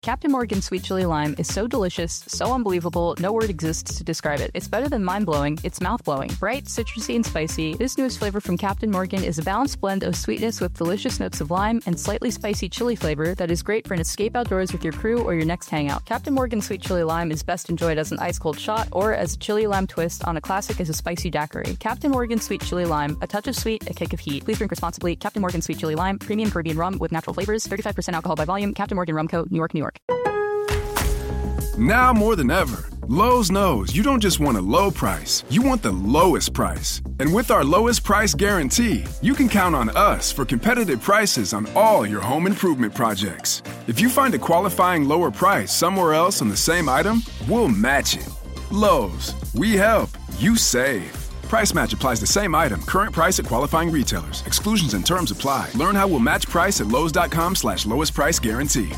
Captain Morgan Sweet Chili Lime is so delicious, so unbelievable, no word exists to describe it. It's better than mind-blowing, it's mouth-blowing. Bright, citrusy, and spicy, this newest flavor from Captain Morgan is a balanced blend of sweetness with delicious notes of lime and slightly spicy chili flavor that is great for an escape outdoors with your crew or your next hangout. Captain Morgan Sweet Chili Lime is best enjoyed as an ice-cold shot or as a chili lime twist on a classic as a spicy daiquiri. Captain Morgan Sweet Chili Lime, a touch of sweet, a kick of heat. Please drink responsibly. Captain Morgan Sweet Chili Lime, premium Caribbean rum with natural flavors, 35% alcohol by volume. Captain Morgan Rum Co., New York, New York. Now more than ever, Lowe's knows you don't just want a low price, you want the lowest price. And with our lowest price guarantee, you can count on us for competitive prices on all your home improvement projects. If you find a qualifying lower price somewhere else on the same item, we'll match it. Lowe's, we help, you save. Price match applies the same item, current price at qualifying retailers. Exclusions and terms apply. Learn how we'll match price at lowes.com/lowest price guarantee.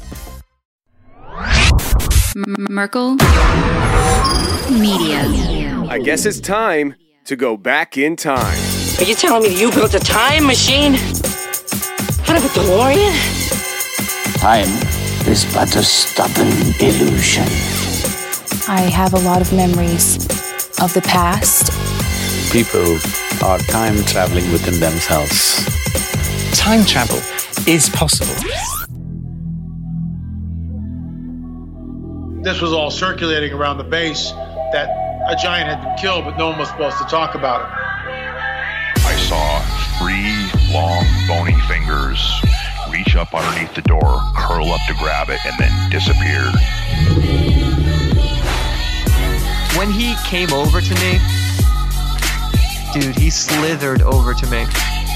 Merkel Media. I guess it's time to go back in time. Are you telling me you built a time machine? Out of a DeLorean? Time is but a stubborn illusion. I have a lot of memories of the past. People are time traveling within themselves. Time travel is possible. This was all circulating around the base that a giant had been killed, but no one was supposed to talk about it. I saw 3 long, bony fingers reach up underneath the door, curl up to grab it, and then disappear. When he came over to me, dude, he slithered over to me.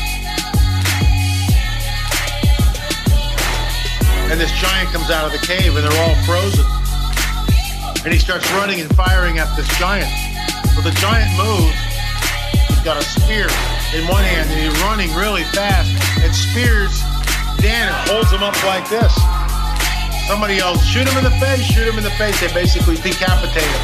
And this giant comes out of the cave and they're all frozen. And he starts running and firing at this giant. Well, the giant moves. He's got a spear in one hand and he's running really fast and spears Dan and holds him up like this. Somebody yells, shoot him in the face, shoot him in the face. They basically decapitate him.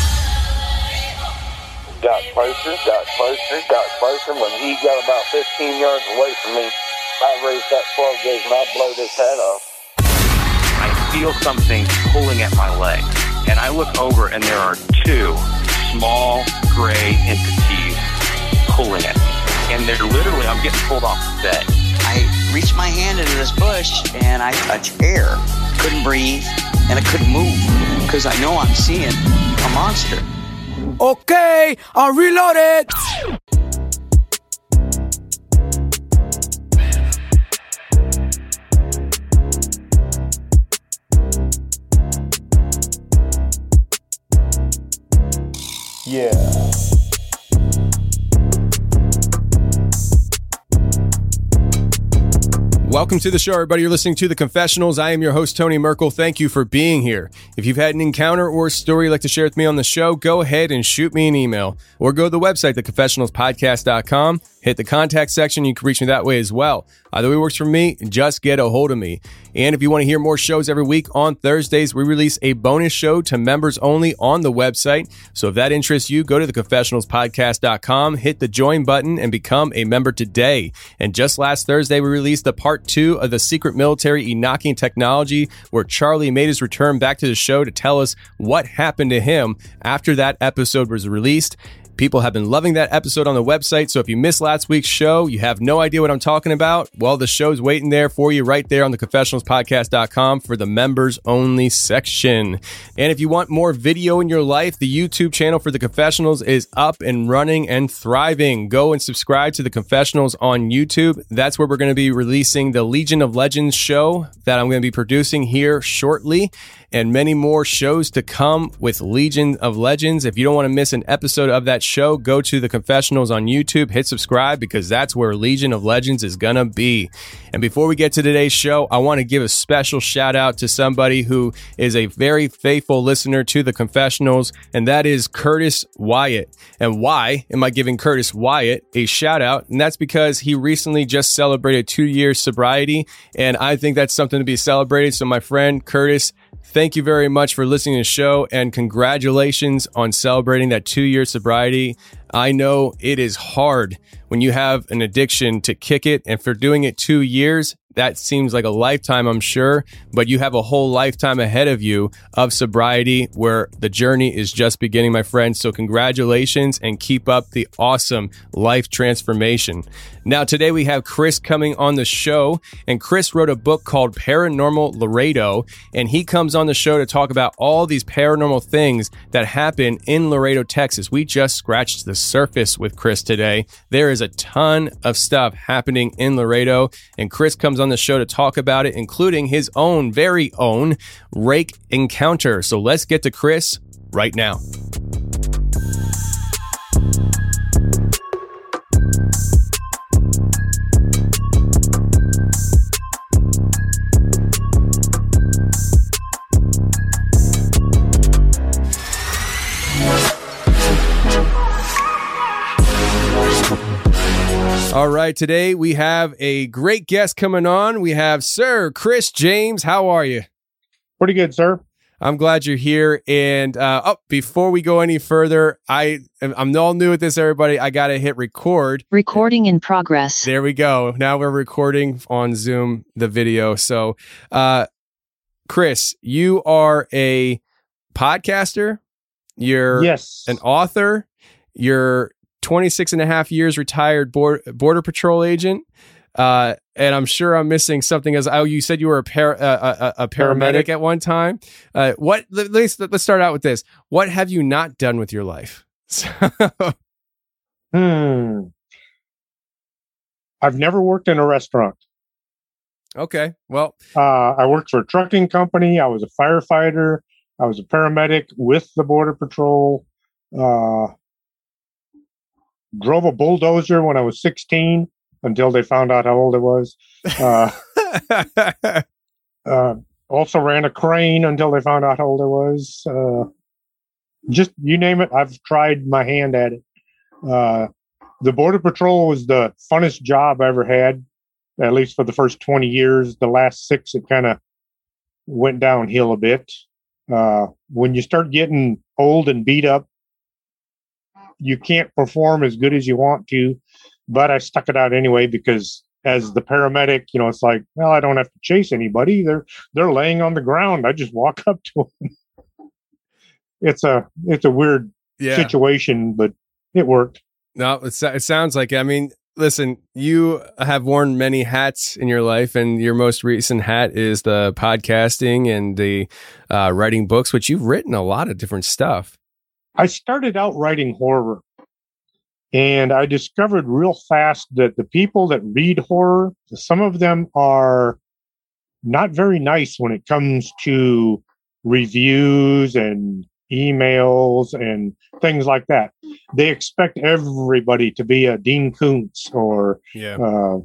Got closer. When he got about 15 yards away from me, I raised that 12 gauge and I blowed his head off. I feel something pulling at my leg. And I look over and there are 2 small gray entities pulling at me. And they're literally, I'm getting pulled off the bed. I reached my hand into this bush and I touched air. Couldn't breathe and I couldn't move because I know I'm seeing a monster. Okay, I'll reload it. Yeah. Welcome to the show, everybody. You're listening to The Confessionals. I am your host, Tony Merkel. Thank you for being here. If you've had an encounter or a story you'd like to share with me on the show, go ahead and shoot me an email or go to the website, theconfessionalspodcast.com. Hit the contact section. You can reach me that way as well. Either way works for me. Just get a hold of me. And if you want to hear more shows every week, on Thursdays, we release a bonus show to members only on the website. So if that interests you, go to theconfessionalspodcast.com, hit the join button, and become a member today. And just last Thursday, we released the part 2 of the Secret Military Enochian Technology, where Charlie made his return back to the show to tell us what happened to him after that episode was released. People have been loving that episode on the website, so if you missed last week's show, you have no idea what I'm talking about, well, the show's waiting there for you right there on theconfessionalspodcast.com for the members-only section. And if you want more video in your life, the YouTube channel for The Confessionals is up and running and thriving. Go and subscribe to The Confessionals on YouTube. That's where we're going to be releasing the Legion of Legends show that I'm going to be producing here shortly, and many more shows to come with Legion of Legends. If you don't want to miss an episode of that show, go to The Confessionals on YouTube, hit subscribe, because that's where Legion of Legends is gonna be. And before we get to today's show, I want to give a special shout out to somebody who is a very faithful listener to The Confessionals, and that is Curtis Wyatt. And why am I giving Curtis Wyatt a shout out? And that's because he recently just celebrated 2 years sobriety, and I think that's something to be celebrated. So my friend Curtis, thank you very much for listening to the show, and congratulations on celebrating that 2-year sobriety. I know it is hard when you have an addiction to kick it, and for doing it 2 years, that seems like a lifetime, I'm sure, but you have a whole lifetime ahead of you of sobriety where the journey is just beginning, my friend. So congratulations and keep up the awesome life transformation. Now, today we have Chris coming on the show, and Chris wrote a book called Paranormal Laredo, and he comes on the show to talk about all these paranormal things that happen in Laredo, Texas. We just scratched the surface with Chris today. There is a ton of stuff happening in Laredo, and Chris comes on the show to talk about it, including his own, very own rake encounter. So let's get to Chris right now. All right, today we have a great guest coming on. We have Sir Chris James. How are you? Pretty good, sir. I'm glad you're here. And before we go any further, I'm all new at this, everybody. I got to hit record. Recording in progress. There we go. Now we're recording on Zoom, the video. So, Chris, you are a podcaster. You're an author. You're 26 and a half years retired border patrol agent. And I'm sure I'm missing something. You said you were a paramedic at one time. Let's start out with this. What have you not done with your life? I've never worked in a restaurant. Okay. Well, I worked for a trucking company. I was a firefighter. I was a paramedic with the border patrol. Drove a bulldozer when I was 16 until they found out how old I was. Also ran a crane until they found out how old I was. Just you name it, I've tried my hand at it. The border patrol was the funnest job I ever had, at least for the first 20 years. The last 6, it kind of went downhill a bit. When you start getting old and beat up, you can't perform as good as you want to, but I stuck it out anyway because as the paramedic, it's like, well, I don't have to chase anybody. They're laying on the ground. I just walk up to them. It's a weird situation, but it worked. No, it sounds like, listen, you have worn many hats in your life, and your most recent hat is the podcasting and the writing books, which you've written a lot of different stuff. I started out writing horror, and I discovered real fast that the people that read horror, some of them are not very nice when it comes to reviews and emails and things like that. They everybody to be a Dean Koontz or you're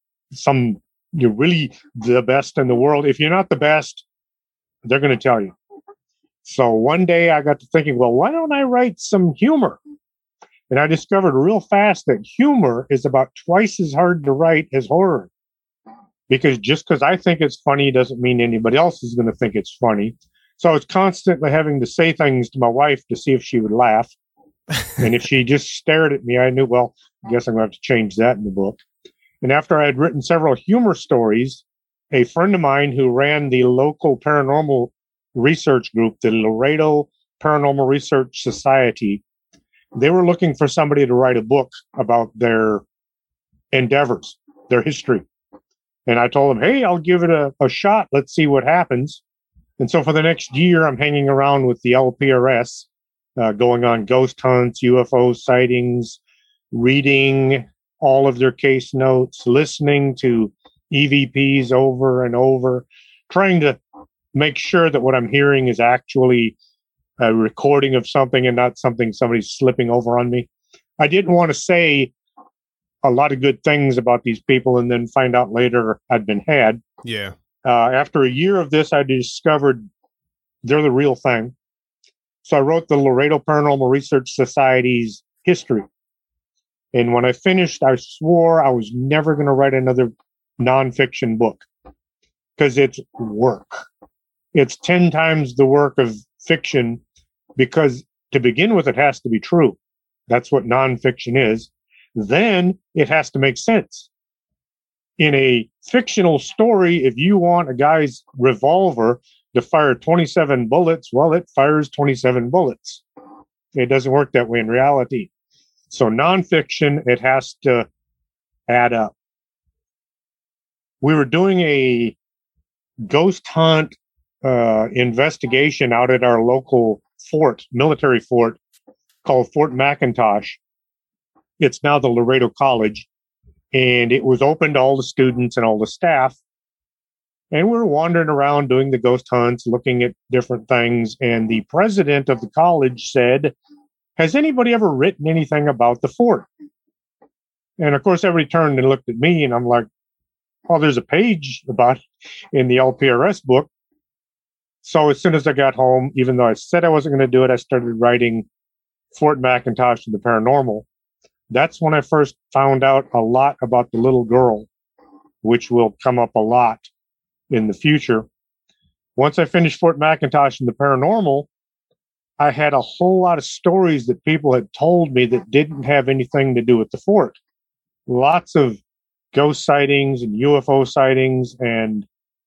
really the best in the world. If you're not the best, they're going to tell you. So one day I got to thinking, well, why don't I write some humor? And I discovered real fast that humor is about twice as hard to write as horror. Because just because I think it's funny doesn't mean anybody else is going to think it's funny. So I was constantly having to say things to my wife to see if she would laugh. And if she just stared at me, I knew, well, I guess I'm going to have to change that in the book. And after I had written several humor stories, a friend of mine who ran the local paranormal research group, the Laredo Paranormal Research Society, they were looking for somebody to write a book about their endeavors, their history. And I told them, hey, I'll give it a shot. Let's see what happens. And so for the next year, I'm hanging around with the LPRS, going on ghost hunts, UFO sightings, reading all of their case notes, listening to EVPs over and over, trying to make sure that what I'm hearing is actually a recording of something and not something somebody's slipping over on me. I didn't want to say a lot of good things about these people and then find out later I'd been had. Yeah. After a year of this, I discovered they're the real thing. So I wrote the Laredo Paranormal Research Society's history. And when I finished, I swore I was never going to write another nonfiction book because it's work. It's 10 times the work of fiction because to begin with, it has to be true. That's what nonfiction is. Then it has to make sense. in a fictional story, if you want a guy's revolver to fire 27 bullets, well, it fires 27 bullets. It doesn't work that way in reality. So nonfiction, it has to add up. We were doing a ghost hunt investigation out at our local fort, military fort, called Fort McIntosh. It's now the Laredo College, and it was open to all the students and all the staff. And we were wandering around doing the ghost hunts, looking at different things. And the president of the college said, "Has anybody ever written anything about the fort?" And of course, everybody turned and looked at me, and I'm like, "Oh, there's a page about it in the LPRS book." So as soon as I got home, even though I said I wasn't going to do it, I started writing Fort McIntosh and the Paranormal. That's when I first found out a lot about the little girl, which will come up a lot in the future. Once I finished Fort McIntosh and the Paranormal, I had a whole lot of stories that people had told me that didn't have anything to do with the fort. Lots of ghost sightings and UFO sightings. And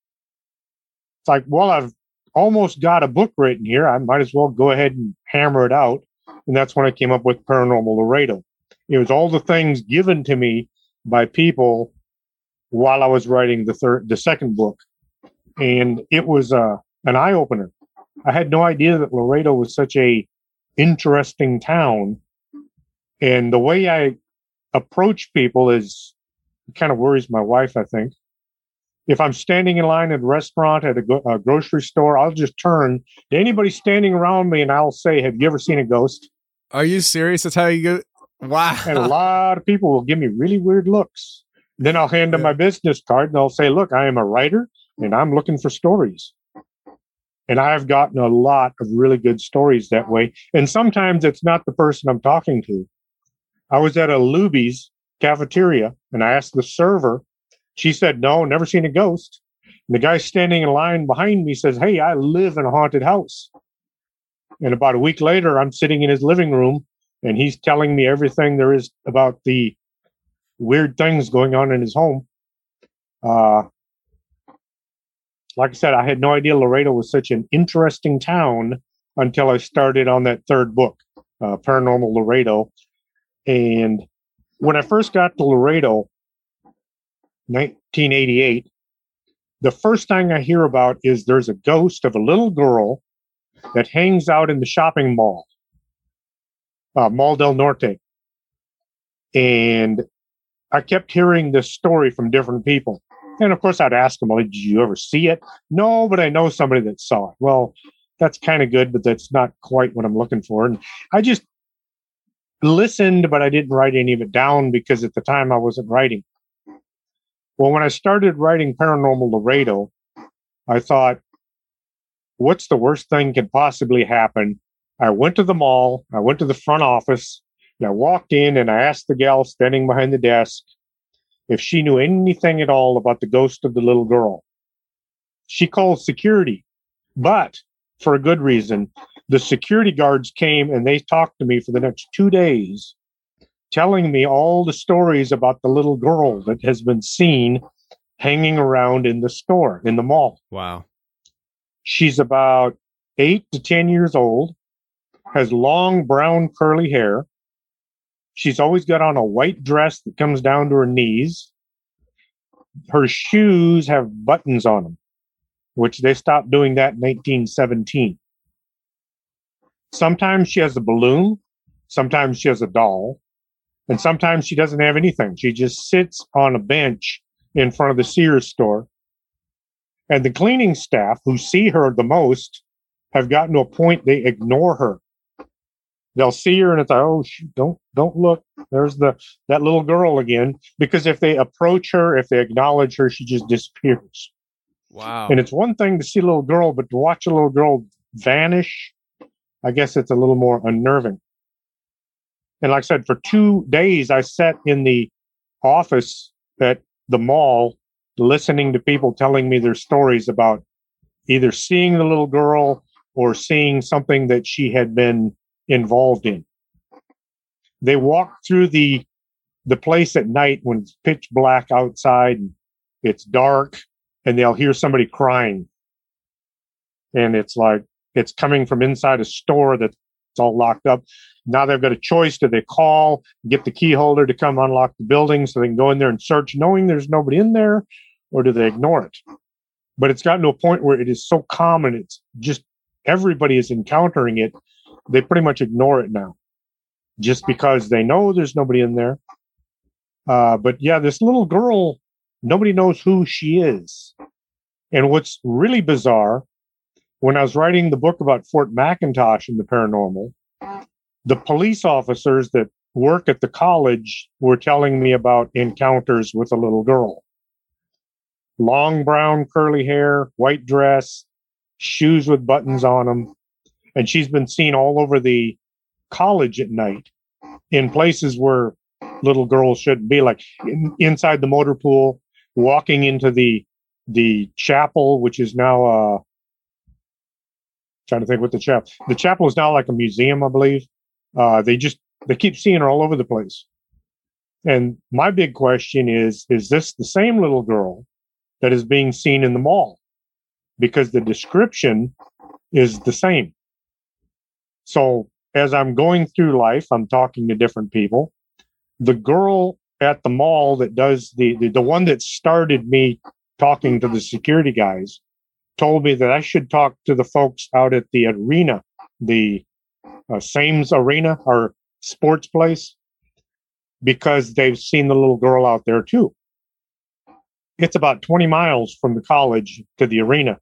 it's like, well, I've almost got a book written here. I might as well go ahead and hammer it out. And that's when I came up with Paranormal Laredo. It was all the things given to me by people while I was writing the second book. And it was an eye-opener. I had no idea that Laredo was such a interesting town. And the way I approach people is it kind of worries my wife, I think. If I'm standing in line at a restaurant, at a grocery store, I'll just turn to anybody standing around me and I'll say, "Have you ever seen a ghost?" Are you serious? That's how you go? Wow. And a lot of people will give me really weird looks. Then I'll hand them my business card and I'll say, "Look, I am a writer and I'm looking for stories." And I've gotten a lot of really good stories that way. And sometimes it's not the person I'm talking to. I was at a Luby's cafeteria and I asked the server. She said, "No, never seen a ghost." And the guy standing in line behind me says, "Hey, I live in a haunted house." And about a week later, I'm sitting in his living room and he's telling me everything there is about the weird things going on in his home. Like I said, I had no idea Laredo was such an interesting town until I started on that third book, Paranormal Laredo. And when I first got to Laredo, 1988, the first thing I hear about is there's a ghost of a little girl that hangs out in the shopping mall, Mall del Norte. And I kept hearing this story from different people. And of course, I'd ask them, "Well, did you ever see it?" "No, but I know somebody that saw it." Well, that's kind of good, but that's not quite what I'm looking for. And I just listened, but I didn't write any of it down because at the time I wasn't writing. Well, when I started writing Paranormal Laredo, I thought, what's the worst thing could possibly happen? I went to the mall, I went to the front office, and I walked in and I asked the gal standing behind the desk if she knew anything at all about the ghost of the little girl. She called security, but for a good reason. The security guards came and they talked to me for the next 2 days, telling me all the stories about the little girl that has been seen hanging around in the store, in the mall. Wow. She's about 8 to 10 years old, has long brown curly hair. She's always got on a white dress that comes down to her knees. Her shoes have buttons on them, which they stopped doing that in 1917. Sometimes she has a balloon, sometimes she has a doll, and sometimes she doesn't have anything. She just sits on a bench in front of the Sears store. And the cleaning staff, who see her the most, have gotten to a point they ignore her. They'll see her and it's like, "Oh, don't look. There's that little girl again." Because if they approach her, if they acknowledge her, she just disappears. Wow. And it's one thing to see a little girl, but to watch a little girl vanish, I guess it's a little more unnerving. And like I said, for 2 days, I sat in the office at the mall listening to people telling me their stories about either seeing the little girl or seeing something that she had been involved in. They walked through the place at night when it's pitch black outside, and it's dark, and they'll hear somebody crying. And it's like, it's coming from inside a store that's all locked up. Now they've got a choice. Do they call, get the key holder to come unlock the building so they can go in there and search knowing there's nobody in there, or do they ignore it? But it's gotten to a point where it is so common, it's just everybody is encountering it. They pretty much ignore it now just because they know there's nobody in there. But yeah, this little girl, nobody knows who she is. And what's really bizarre, when I was writing the book about Fort McIntosh and the paranormal, the police officers that work at the college were telling me about encounters with a little girl. Long brown curly hair, white dress, shoes with buttons on them. And she's been seen all over the college at night in places where little girls shouldn't be, like inside the motor pool, walking into the chapel, which is now trying to think what the chapel is now like a museum, I believe. They keep seeing her all over the place. And my big question is this the same little girl that is being seen in the mall? Because the description is the same. So as I'm going through life, I'm talking to different people. The girl at the mall that does the one that started me talking to the security guys told me that I should talk to the folks out at the arena, the Sames Arena, or sports place, because they've seen the little girl out there too. It's about 20 miles from the college to the arena.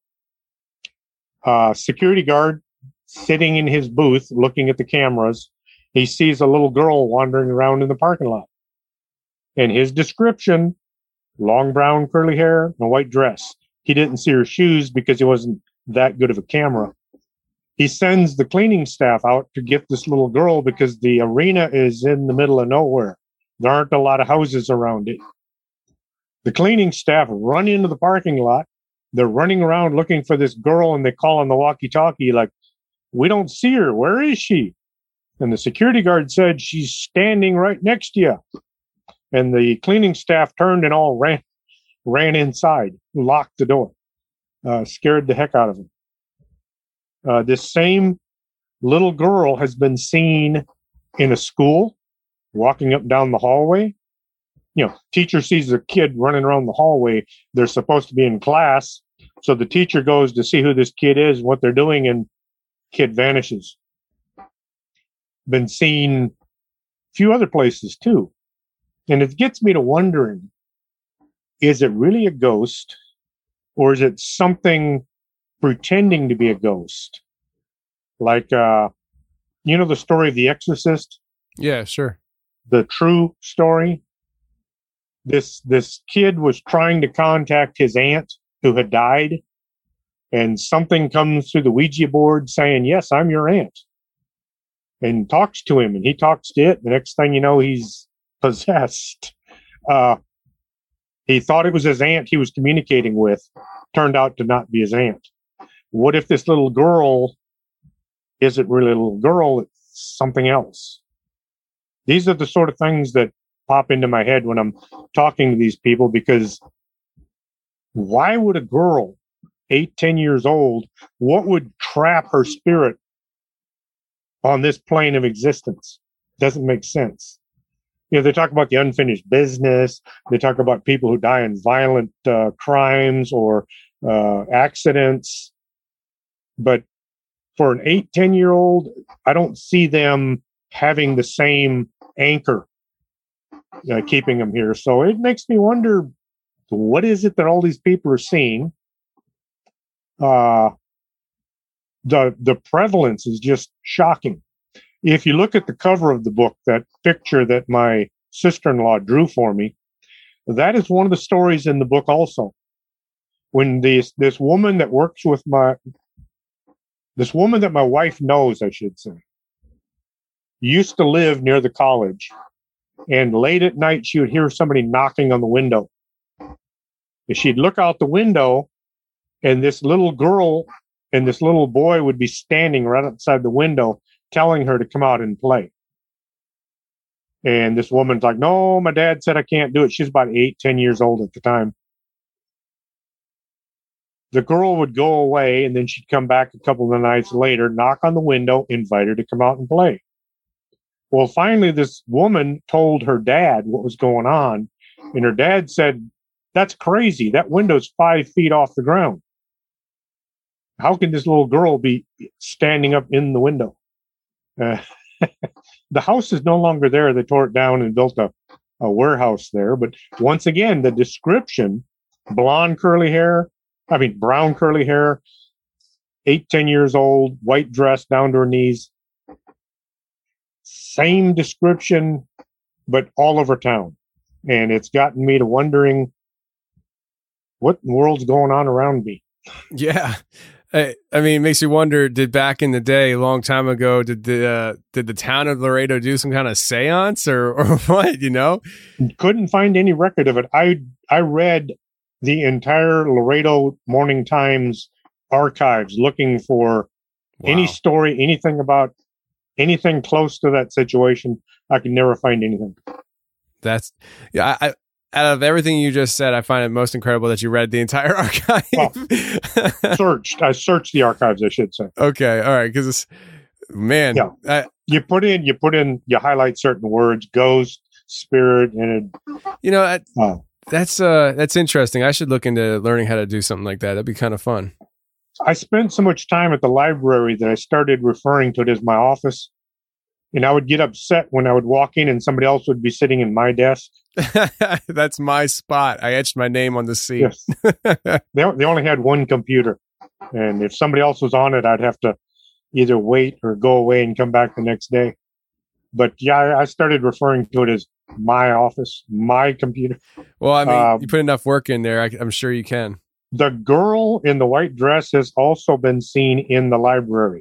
Security guard sitting in his booth looking at the cameras, he sees a little girl wandering around in the parking lot. And his description, long brown curly hair and a white dress. He didn't see her shoes because he wasn't that good of a camera. He sends the cleaning staff out to get this little girl because the arena is in the middle of nowhere. There aren't a lot of houses around it. The cleaning staff run into the parking lot. They're running around looking for this girl, and they call on the walkie-talkie like, "We don't see her. Where is she?" And the security guard said, "She's standing right next to you." And the cleaning staff turned and all ran inside, locked the door, scared the heck out of them. This same little girl has been seen in a school, walking up and down the hallway. You know, teacher sees a kid running around the hallway. They're supposed to be in class. So the teacher goes to see who this kid is, what they're doing, and kid vanishes. Been seen a few other places too. And it gets me to wondering, is it really a ghost, or is it something pretending to be a ghost? Like, the story of The Exorcist? Yeah, sure. The true story. This kid was trying to contact his aunt who had died, and something comes through the Ouija board saying, "Yes, I'm your aunt," and talks to him, and he talks to it. The next thing you know, he's possessed. He thought it was his aunt he was communicating with. Turned out to not be his aunt. What if this little girl isn't really a little girl? It's something else. These are the sort of things that pop into my head when I'm talking to these people, because why would a girl 8-10 years old, what would trap her spirit on this plane of existence? Doesn't make sense. They talk about the unfinished business. They talk about people who die in violent crimes or accidents. But for an 8-10-year-old, I don't see them having the same anchor keeping them here. So it makes me wonder, what is it that all these people are seeing? The prevalence is just shocking. If you look at the cover of the book, that picture that my sister-in-law drew for me, that is one of the stories in the book also. When this woman that works with this woman that my wife knows, I should say, used to live near the college, and late at night she would hear somebody knocking on the window. And she'd look out the window, and this little girl and this little boy would be standing right outside the window telling her to come out and play. And this woman's like, "No, my dad said I can't do it." She's about 8-10 years old at the time. The girl would go away, and then she'd come back a couple of nights later, knock on the window, invite her to come out and play. Well, finally, this woman told her dad what was going on, and her dad said, "That's crazy. That window's 5 feet off the ground. How can this little girl be standing up in the window?" The house is no longer there. They tore it down and built a warehouse there. But once again, the description, brown curly hair, 8-10 years old, white dress down to her knees. Same description, but all over town. And it's gotten me to wondering what in the world's going on around me. Yeah. I mean, it makes you wonder, did back in the day, a long time ago, did the town of Laredo do some kind of seance or what, you know? Couldn't find any record of it. I read the entire Laredo Morning Times archives looking for any story, anything about anything close to that situation. I could never find anything. Out of everything you just said, I find it most incredible that you read the entire archive. I searched the archives, I should say. Okay. All right. Because man, yeah. You highlight certain words, ghost, spirit, and that's interesting. I should look into learning how to do something like that. That'd be kind of fun. I spent so much time at the library that I started referring to it as my office. And I would get upset when I would walk in and somebody else would be sitting in my desk. That's my spot. I etched my name on the seat. Yes. They only had one computer. And if somebody else was on it, I'd have to either wait or go away and come back the next day. But yeah, I started referring to it as my office, my computer. Well, I mean, you put enough work in there, I'm sure you can. The girl in the white dress has also been seen in the library.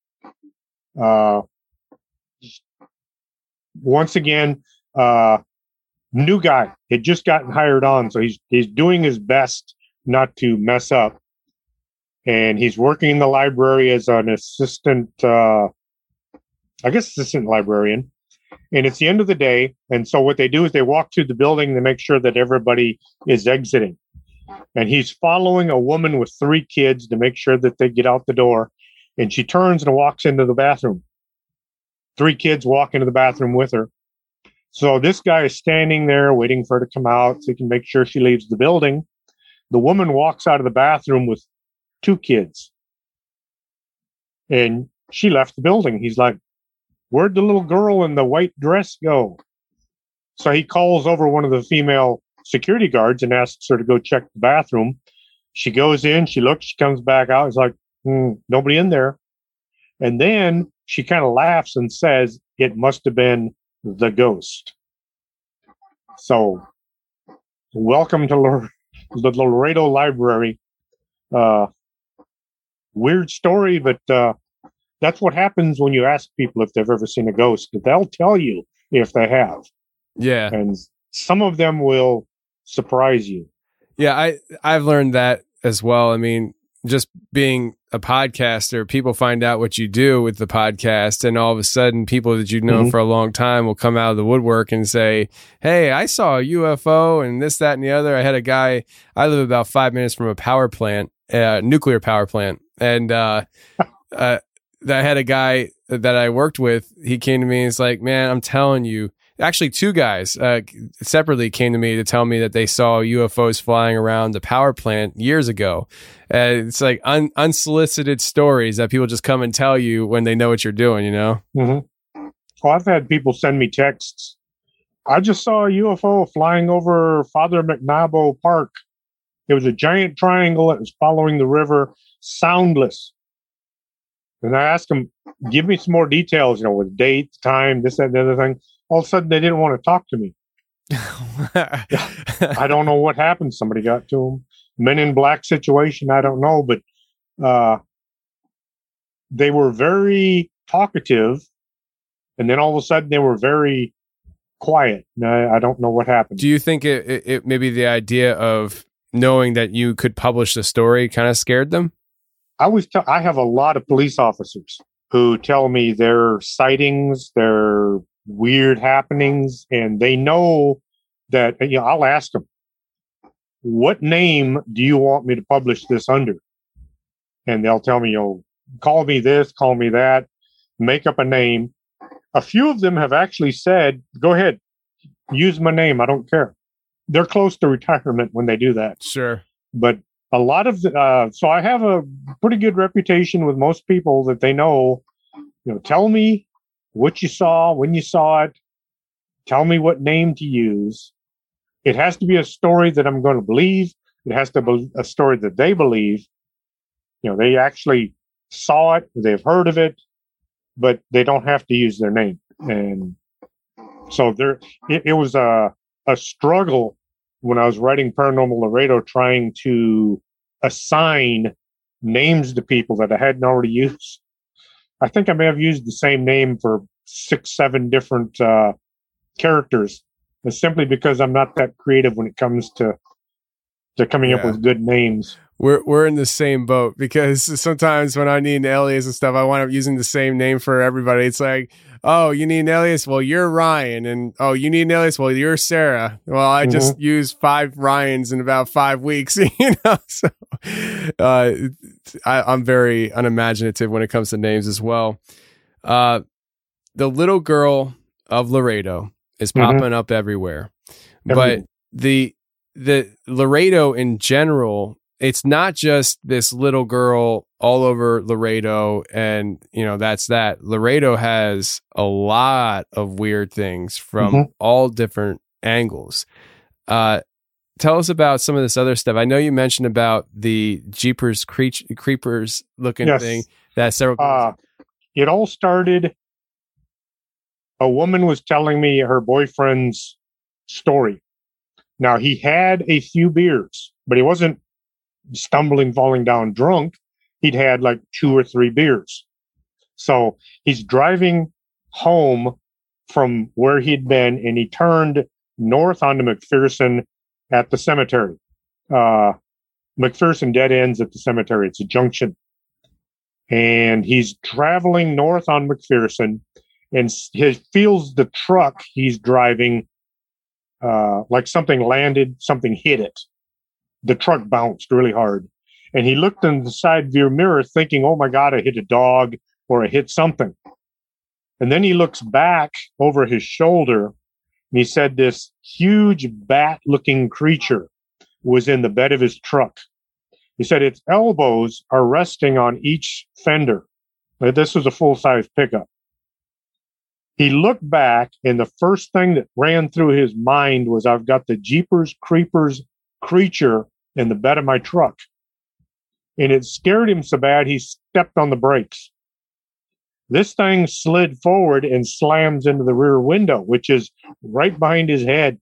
Once again, new guy had just gotten hired on, so he's doing his best not to mess up, and he's working in the library as an assistant librarian. And it's the end of the day, and so what they do is they walk through the building to make sure that everybody is exiting, and he's following a woman with 3 kids to make sure that they get out the door, and she turns and walks into the bathroom. 3 kids walk into the bathroom with her. So this guy is standing there waiting for her to come out so he can make sure she leaves the building. The woman walks out of the bathroom with 2 kids. And she left the building. He's like, "Where'd the little girl in the white dress go?" So he calls over one of the female security guards and asks her to go check the bathroom. She goes in, she looks, she comes back out. He's like, nobody in there. And then she kind of laughs and says, "It must have been the ghost." So, welcome to the Laredo Library. Weird story, but that's what happens when you ask people if they've ever seen a ghost. They'll tell you if they have. Yeah. And some of them will surprise you. Yeah, I've learned that as well. I mean, just being a podcaster, people find out what you do with the podcast, and all of a sudden people that you've known for a long time will come out of the woodwork and say, "Hey, I saw a UFO and this, that, and the other." I had a guy, I live about 5 minutes from a power plant, nuclear power plant. And I had a guy that I worked with. He came to me and he's like, "Man, I'm telling you," actually 2 guys separately came to me to tell me that they saw UFOs flying around the power plant years ago. It's like unsolicited stories that people just come and tell you when they know what you're doing, you know? Mm-hmm. Well, I've had people send me texts. "I just saw a UFO flying over Father McNabo Park. It was a giant triangle that was following the river, soundless." And I asked them, "Give me some more details, with date, time, this, that, and the other thing." All of a sudden, they didn't want to talk to me. I don't know what happened. Somebody got to them. Men in Black situation, I don't know. But they were very talkative. And then all of a sudden, they were very quiet. I don't know what happened. Do you think it maybe the idea of knowing that you could publish the story kind of scared them? I have a lot of police officers who tell me their sightings, their weird happenings, and they know that, I'll ask them, what name do you want me to publish this under? And they'll tell me, call me this, call me that, make up a name. A few of them have actually said, go ahead, use my name. I don't care. They're close to retirement when they do that. Sure. But a lot of, so I have a pretty good reputation with most people that they know, tell me what you saw, when you saw it, tell me what name to use. It has to be a story that I'm going to believe. It has to be a story that they believe. They actually saw it, they've heard of it, but they don't have to use their name. And so it was a struggle when I was writing Paranormal Laredo, trying to assign names to people that I hadn't already used. I think I may have used the same name for 6-7 different characters, simply because I'm not that creative when it comes to coming up with good names. We're in the same boat, because sometimes when I need an alias and stuff, I wind up using the same name for everybody. It's like, oh, you need an alias? Well, you're Ryan. And oh, you need an alias? Well, you're Sarah. Well, I just used 5 Ryans in about 5 weeks, So I'm very unimaginative when it comes to names as well. The little girl of Laredo is popping up everywhere. But the Laredo in general, it's not just this little girl all over Laredo and, that's that. Laredo has a lot of weird things from all different angles. Tell us about some of this other stuff. I know you mentioned about the Jeepers Creepers looking thing. That several. It all started. A woman was telling me her boyfriend's story. Now, he had a few beers, but he wasn't stumbling, falling down drunk. He'd had like 2 or 3 beers. So he's driving home from where he'd been, and he turned north onto McPherson at the cemetery. McPherson dead ends at the cemetery. It's a junction. And he's traveling north on McPherson, and he feels the truck he's driving like something landed, something hit it. The truck bounced really hard. And he looked in the side view mirror thinking, oh my God, I hit a dog or I hit something. And then he looks back over his shoulder, and he said this huge bat-looking creature was in the bed of his truck. He said its elbows are resting on each fender. This was a full-size pickup. He looked back, and the first thing that ran through his mind was, I've got the Jeepers Creepers creature in the bed of my truck. And it scared him so bad he stepped on the brakes. This thing slid forward and slams into the rear window, which is right behind his head.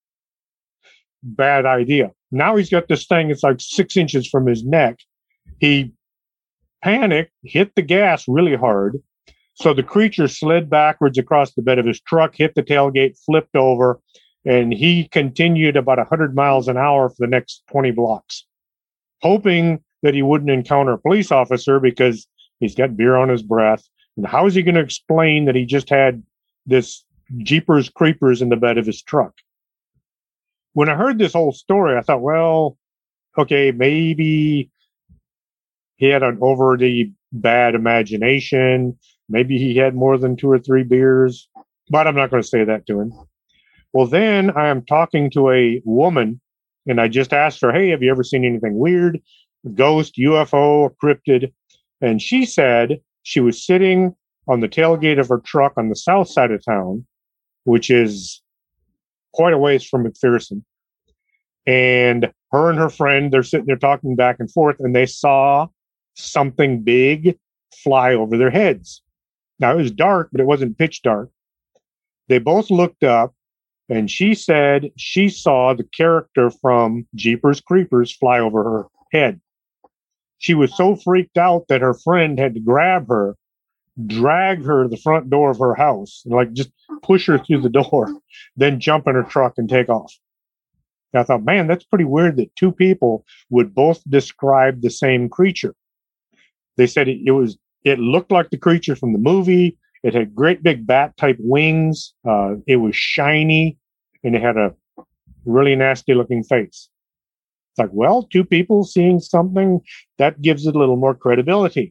Bad idea. Now he's got this thing, it's like 6 inches from his neck. He panicked, hit the gas really hard. So the creature slid backwards across the bed of his truck, hit the tailgate, flipped over, and he continued about 100 miles an hour for the next 20 blocks, hoping that he wouldn't encounter a police officer because he's got beer on his breath. And how is he going to explain that he just had this Jeepers Creepers in the bed of his truck? When I heard this whole story, I thought, well, okay, maybe he had an overly bad imagination. Maybe he had more than 2 or 3 beers, but I'm not going to say that to him. Well, then I am talking to a woman, and I just asked her, hey, have you ever seen anything weird? Ghost, UFO, cryptid? And she said she was sitting on the tailgate of her truck on the south side of town, which is quite a ways from McPherson. And her and her friend, they're sitting there talking back and forth, and they saw something big fly over their heads. Now, it was dark, but it wasn't pitch dark. They both looked up, and she said she saw the character from Jeepers Creepers fly over her head. She was so freaked out that her friend had to grab her, drag her to the front door of her house, and like just push her through the door, then jump in her truck and take off. And I thought, man, that's pretty weird that 2 people would both describe the same creature. They said it looked like the creature from the movie. It had great big bat-type wings. It was shiny, and it had a really nasty-looking face. It's like, well, two people seeing something, that gives it a little more credibility.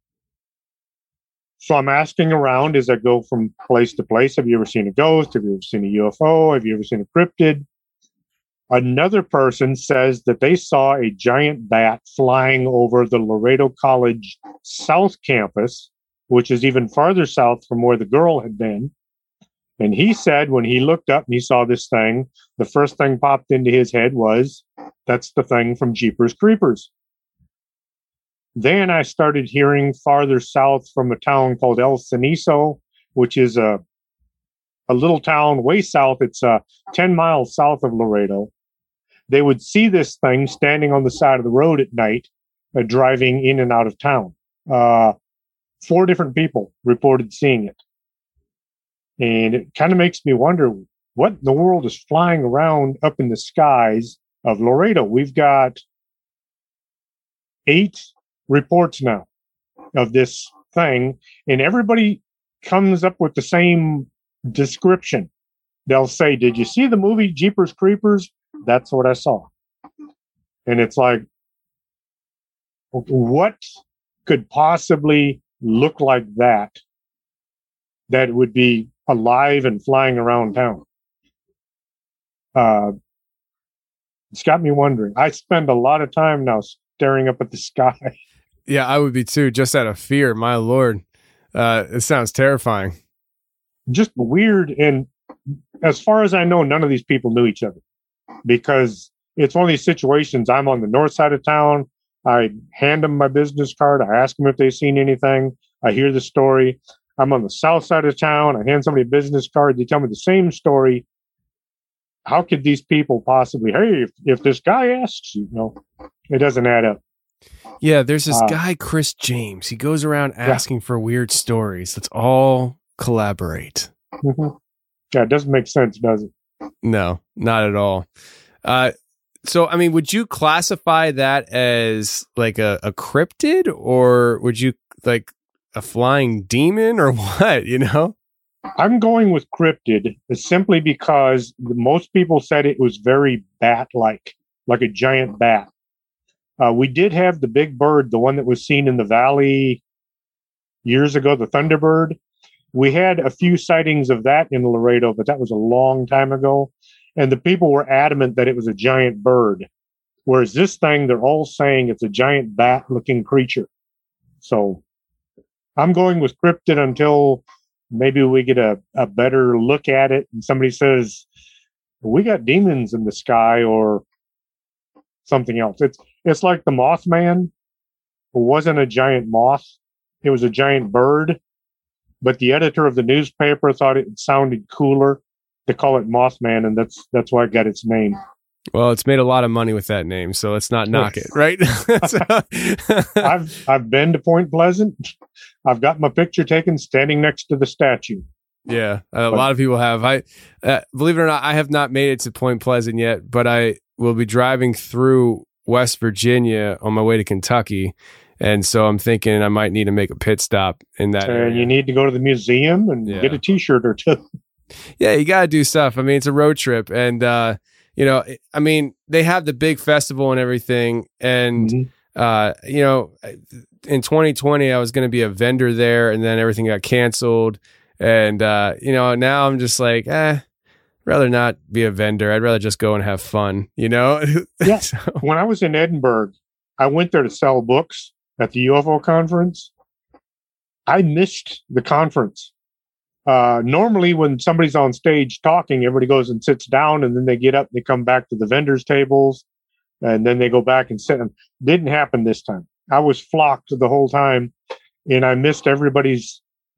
So I'm asking around as I go from place to place. Have you ever seen a ghost? Have you ever seen a UFO? Have you ever seen a cryptid? Another person says that they saw a giant bat flying over the Laredo College South Campus, which is even farther south from where the girl had been. And he said when he looked up and he saw this thing, the first thing popped into his head was, that's the thing from Jeepers Creepers. Then I started hearing farther south from a town called El Cenizo, which is a little town way south. It's 10 miles south of Laredo. They would see this thing standing on the side of the road at night, driving in and out of town. 4 different people reported seeing it. And it kind of makes me wonder what in the world is flying around up in the skies of Laredo. We've got 8 reports now of this thing, and everybody comes up with the same description. They'll say, did you see the movie Jeepers Creepers? That's what I saw. And it's like, what could possibly look like that would be alive and flying around town? It's got me wondering. I spend a lot of time now staring up at the sky. Yeah, I would be too, just out of fear. My Lord. It sounds terrifying. Just weird. And as far as I know, none of these people knew each other, because it's one of these situations. I'm on the north side of town. I hand them my business card. I ask them if they've seen anything. I hear the story. I'm on the south side of town. I hand somebody a business card. They tell me the same story. How could these people possibly, hey, if this guy asks you, it doesn't add up. Yeah, there's this guy, Chris James. He goes around asking for weird stories. Let's all collaborate. Mm-hmm. Yeah, it doesn't make sense, does it? No, not at all. So, I mean, would you classify that as like a cryptid, or would you like a flying demon, or what, I'm going with cryptid simply because most people said it was very bat-like, like a giant bat. We did have the big bird, the one that was seen in the valley years ago, the Thunderbird. We had a few sightings of that in Laredo, but that was a long time ago. And the people were adamant that it was a giant bird. Whereas this thing, they're all saying it's a giant bat-looking creature. So I'm going with cryptid until maybe we get a better look at it and somebody says, we got demons in the sky or something else. It's like the Mothman. It wasn't a giant moth. It was a giant bird. But the editor of the newspaper thought it sounded cooler to call it Mothman, and that's why it got its name. Well, it's made a lot of money with that name, so let's not knock it, right? I've been to Point Pleasant. I've got my picture taken standing next to the statue. Yeah, a lot of people have. I believe it or not, I have not made it to Point Pleasant yet, but I will be driving through West Virginia on my way to Kentucky. And so I'm thinking I might need to make a pit stop in that area. And you need to go to the museum and get a T-shirt or two. Yeah, you got to do stuff. I mean, it's a road trip. And, I mean, they have the big festival and everything. And, in 2020, I was going to be a vendor there, and then everything got canceled. And, now I'm just like, rather not be a vendor. I'd rather just go and have fun, Yeah. So. When I was in Edinburgh, I went there to sell books at the UFO conference. I missed the conference. Normally when somebody's on stage talking, everybody goes and sits down, and then they get up and they come back to the vendors' tables, and then they go back and sit. Didn't happen this time. I was flocked the whole time, and I missed everybody's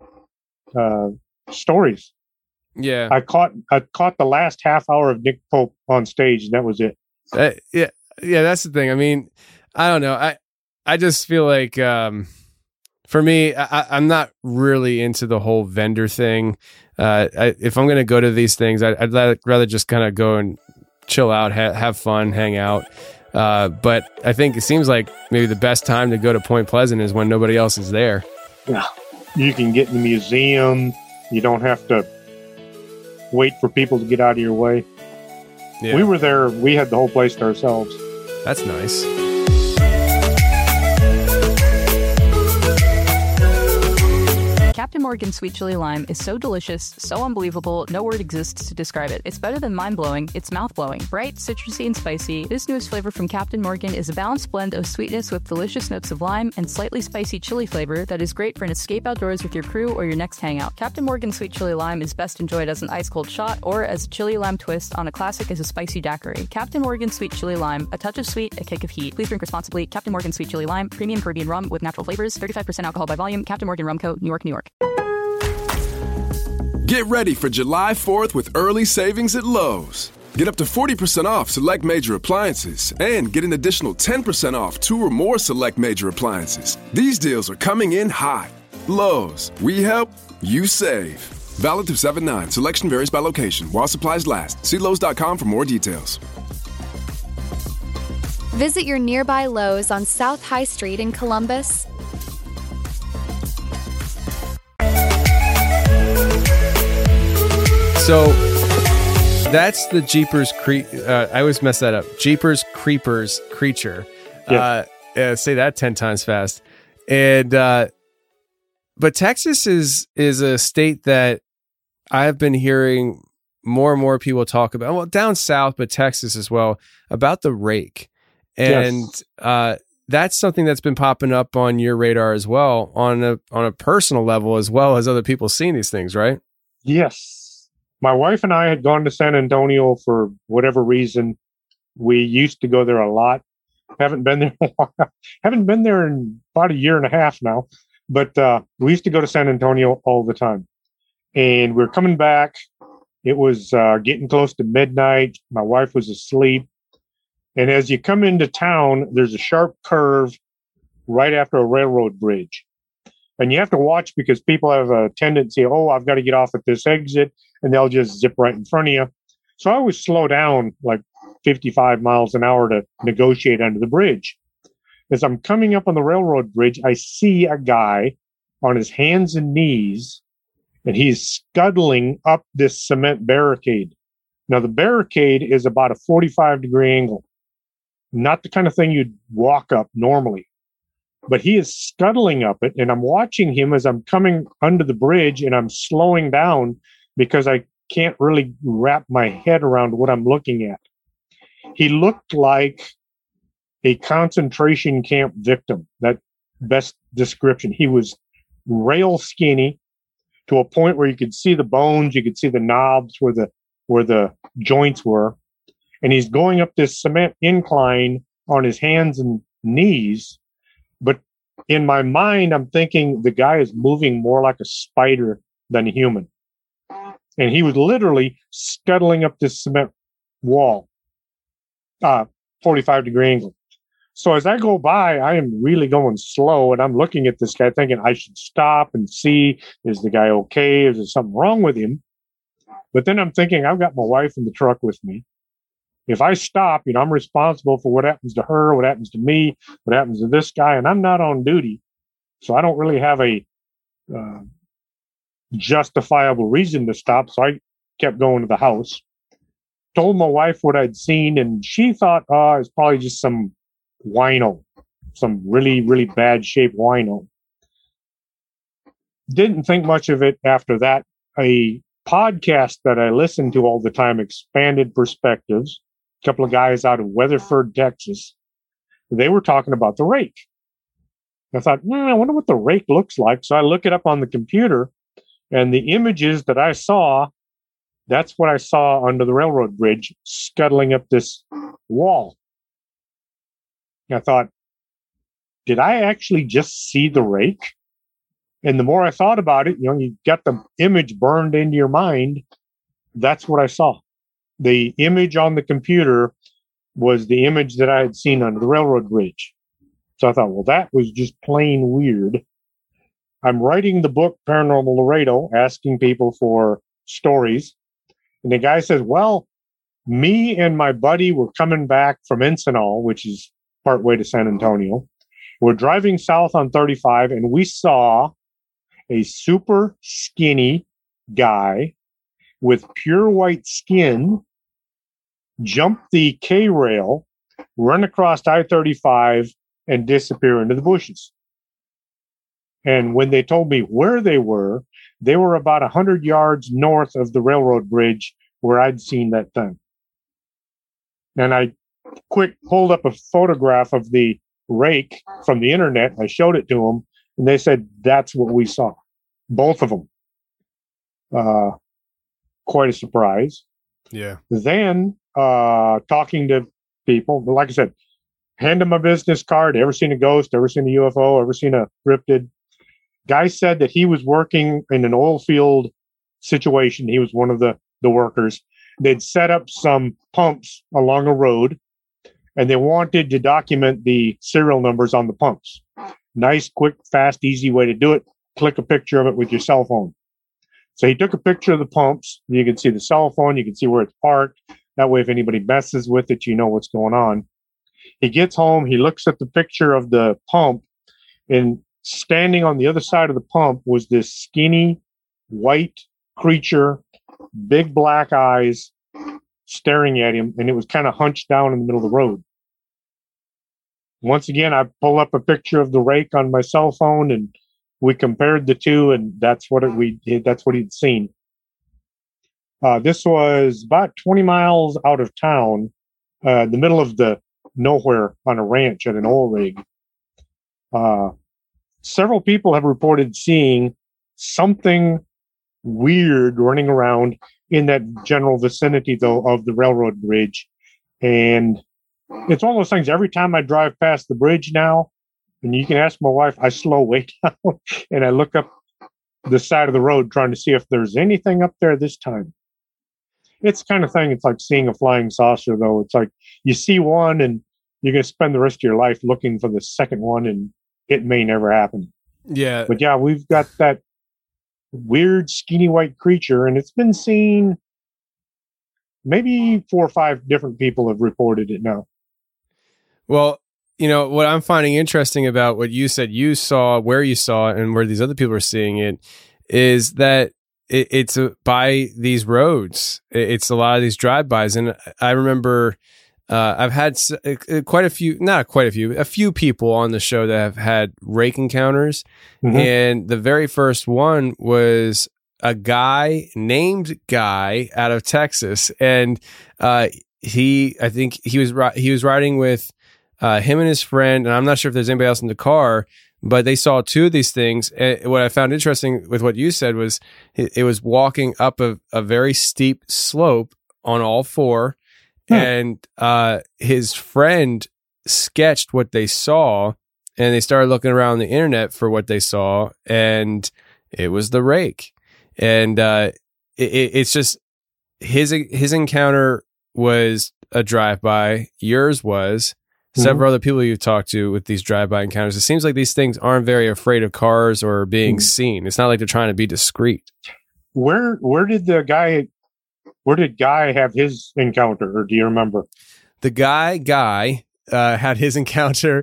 stories. Yeah. I caught the last half hour of Nick Pope on stage, and that was it. Yeah, that's the thing. I mean, I don't know. I just feel like, for me, I'm not really into the whole vendor thing. If I'm going to go to these things, I'd rather just kind of go and chill out, have fun, hang out. But I think it seems like maybe the best time to go to Point Pleasant is when nobody else is there. Yeah. You can get in the museum. You don't have to wait for people to get out of your way. Yeah. We were there. We had the whole place to ourselves. That's nice. Captain Morgan's Sweet Chili Lime is so delicious, so unbelievable, no word exists to describe it. It's better than mind-blowing, it's mouth-blowing. Bright, citrusy, and spicy, this newest flavor from Captain Morgan is a balanced blend of sweetness with delicious notes of lime and slightly spicy chili flavor that is great for an escape outdoors with your crew or your next hangout. Captain Morgan's Sweet Chili Lime is best enjoyed as an ice-cold shot or as a chili lime twist on a classic as a spicy daiquiri. Captain Morgan's Sweet Chili Lime, a touch of sweet, a kick of heat. Please drink responsibly. Captain Morgan's Sweet Chili Lime, premium Caribbean rum with natural flavors, 35% alcohol by volume. Captain Morgan Rum Co., New York, New York. Get ready for July 4th with early savings at Lowe's. Get up to 40% off select major appliances and get an additional 10% off 2 or more select major appliances. These deals are coming in hot. Lowe's, we help, you save. Valid through 7/9. Selection varies by location while supplies last. See Lowe's.com for more details. Visit your nearby Lowe's on South High Street in Columbus. So that's the Jeepers I always mess that up. Jeepers Creepers creature. Yeah. Say that 10 times fast. And but Texas is a state that I've been hearing more and more people talk about. Well, down south, but Texas as well, about the rake. And that's something that's been popping up on your radar as well, on a personal level, as well as other people seeing these things, right? Yes. My wife and I had gone to San Antonio for whatever reason. We used to go there a lot. Haven't been there in a while. Haven't been there in about a year and a half now. But we used to go to San Antonio all the time. And we're coming back. It was getting close to midnight. My wife was asleep. And as you come into town, there's a sharp curve right after a railroad bridge. And you have to watch because people have a tendency, I've got to get off at this exit, and they'll just zip right in front of you. So I always slow down like 55 miles an hour to negotiate under the bridge. As I'm coming up on the railroad bridge, I see a guy on his hands and knees, and he's scuttling up this cement barricade. Now, the barricade is about a 45-degree angle, not the kind of thing you'd walk up normally. But he is scuttling up it, and I'm watching him as I'm coming under the bridge, and I'm slowing down because I can't really wrap my head around what I'm looking at. He looked like a concentration camp victim. That best description. He was rail skinny to a point where you could see the bones, you could see the knobs where the joints were, and he's going up this cement incline on his hands and knees. But in my mind, I'm thinking the guy is moving more like a spider than a human. And he was literally scuttling up this cement wall, 45-degree angle. So as I go by, I am really going slow, and I'm looking at this guy thinking I should stop and see, is the guy okay? Is there something wrong with him? But then I'm thinking, I've got my wife in the truck with me. If I stop, I'm responsible for what happens to her, what happens to me, what happens to this guy, and I'm not on duty. So I don't really have a justifiable reason to stop. So I kept going to the house, told my wife what I'd seen, and she thought, it's probably just some wino, some really, really bad shaped wino. Didn't think much of it after that. A podcast that I listen to all the time, Expanded Perspectives, a couple of guys out of Weatherford, Texas, they were talking about the rake. I thought, I wonder what the rake looks like. So I look it up on the computer, and the images that I saw, that's what I saw under the railroad bridge, scuttling up this wall. I thought, did I actually just see the rake? And the more I thought about it, you got the image burned into your mind. That's what I saw. The image on the computer was the image that I had seen under the railroad bridge. So I thought, well, that was just plain weird. I'm writing the book Paranormal Laredo, asking people for stories. And the guy says, well, me and my buddy were coming back from Encinal, which is partway to San Antonio. We're driving south on 35, and we saw a super skinny guy with pure white skin jump the K-rail run across I-35 and disappear into the bushes. And when they told me where they were about 100 yards north of the railroad bridge where I'd seen that thing. And I quick pulled up a photograph of the rake from the internet. I showed it to them, and they said, that's what we saw. Both of them. Quite a surprise. Yeah. Then, talking to people, like I said, hand them a business card. Ever seen a ghost? Ever seen a UFO? Ever seen a cryptid? Guy said that he was working in an oil field situation. He was one of the workers. They'd set up some pumps along a road, and they wanted to document the serial numbers on the pumps. Nice, quick, fast, easy way to do it. Click a picture of it with your cell phone. So he took a picture of the pumps. You can see the cell phone. You can see where it's parked. That way, if anybody messes with it, you know what's going on. He gets home. He looks at the picture of the pump, and standing on the other side of the pump was this skinny, white creature, big black eyes, staring at him, and it was kind of hunched down in the middle of the road. Once again, I pull up a picture of the rake on my cell phone, and we compared the two, and that's what he'd seen. This was about 20 miles out of town, in the middle of the nowhere on a ranch at an oil rig. Several people have reported seeing something weird running around in that general vicinity, though, of the railroad bridge. And it's one of those things, every time I drive past the bridge now, and you can ask my wife, I slow way down and I look up the side of the road trying to see if there's anything up there this time. It's the kind of thing, it's like seeing a flying saucer, though. It's like you see one and you're going to spend the rest of your life looking for the second one, and it may never happen. Yeah. But yeah, we've got that weird, skinny white creature, and it's been seen. Maybe 4 or 5 different people have reported it now. Well, you know, what I'm finding interesting about what you said you saw, where you saw it, and where these other people are seeing it, is that it's by these roads. It's a lot of these drive-bys. And I remember I've had a few people on the show that have had rake encounters. Mm-hmm. And the very first one was a guy named Guy out of Texas. And I think he was riding with him and his friend, and I'm not sure if there's anybody else in the car, but they saw 2 of these things. And what I found interesting with what you said was it was walking up a very steep slope on all 4. And his friend sketched what they saw, and they started looking around the internet for what they saw, and it was the rake. And it's just his encounter was a drive-by. Yours was. Several other people you've talked to with these drive-by encounters. It seems like these things aren't very afraid of cars or being seen. It's not like they're trying to be discreet. Where did Guy have his encounter, or do you remember? The Guy had his encounter.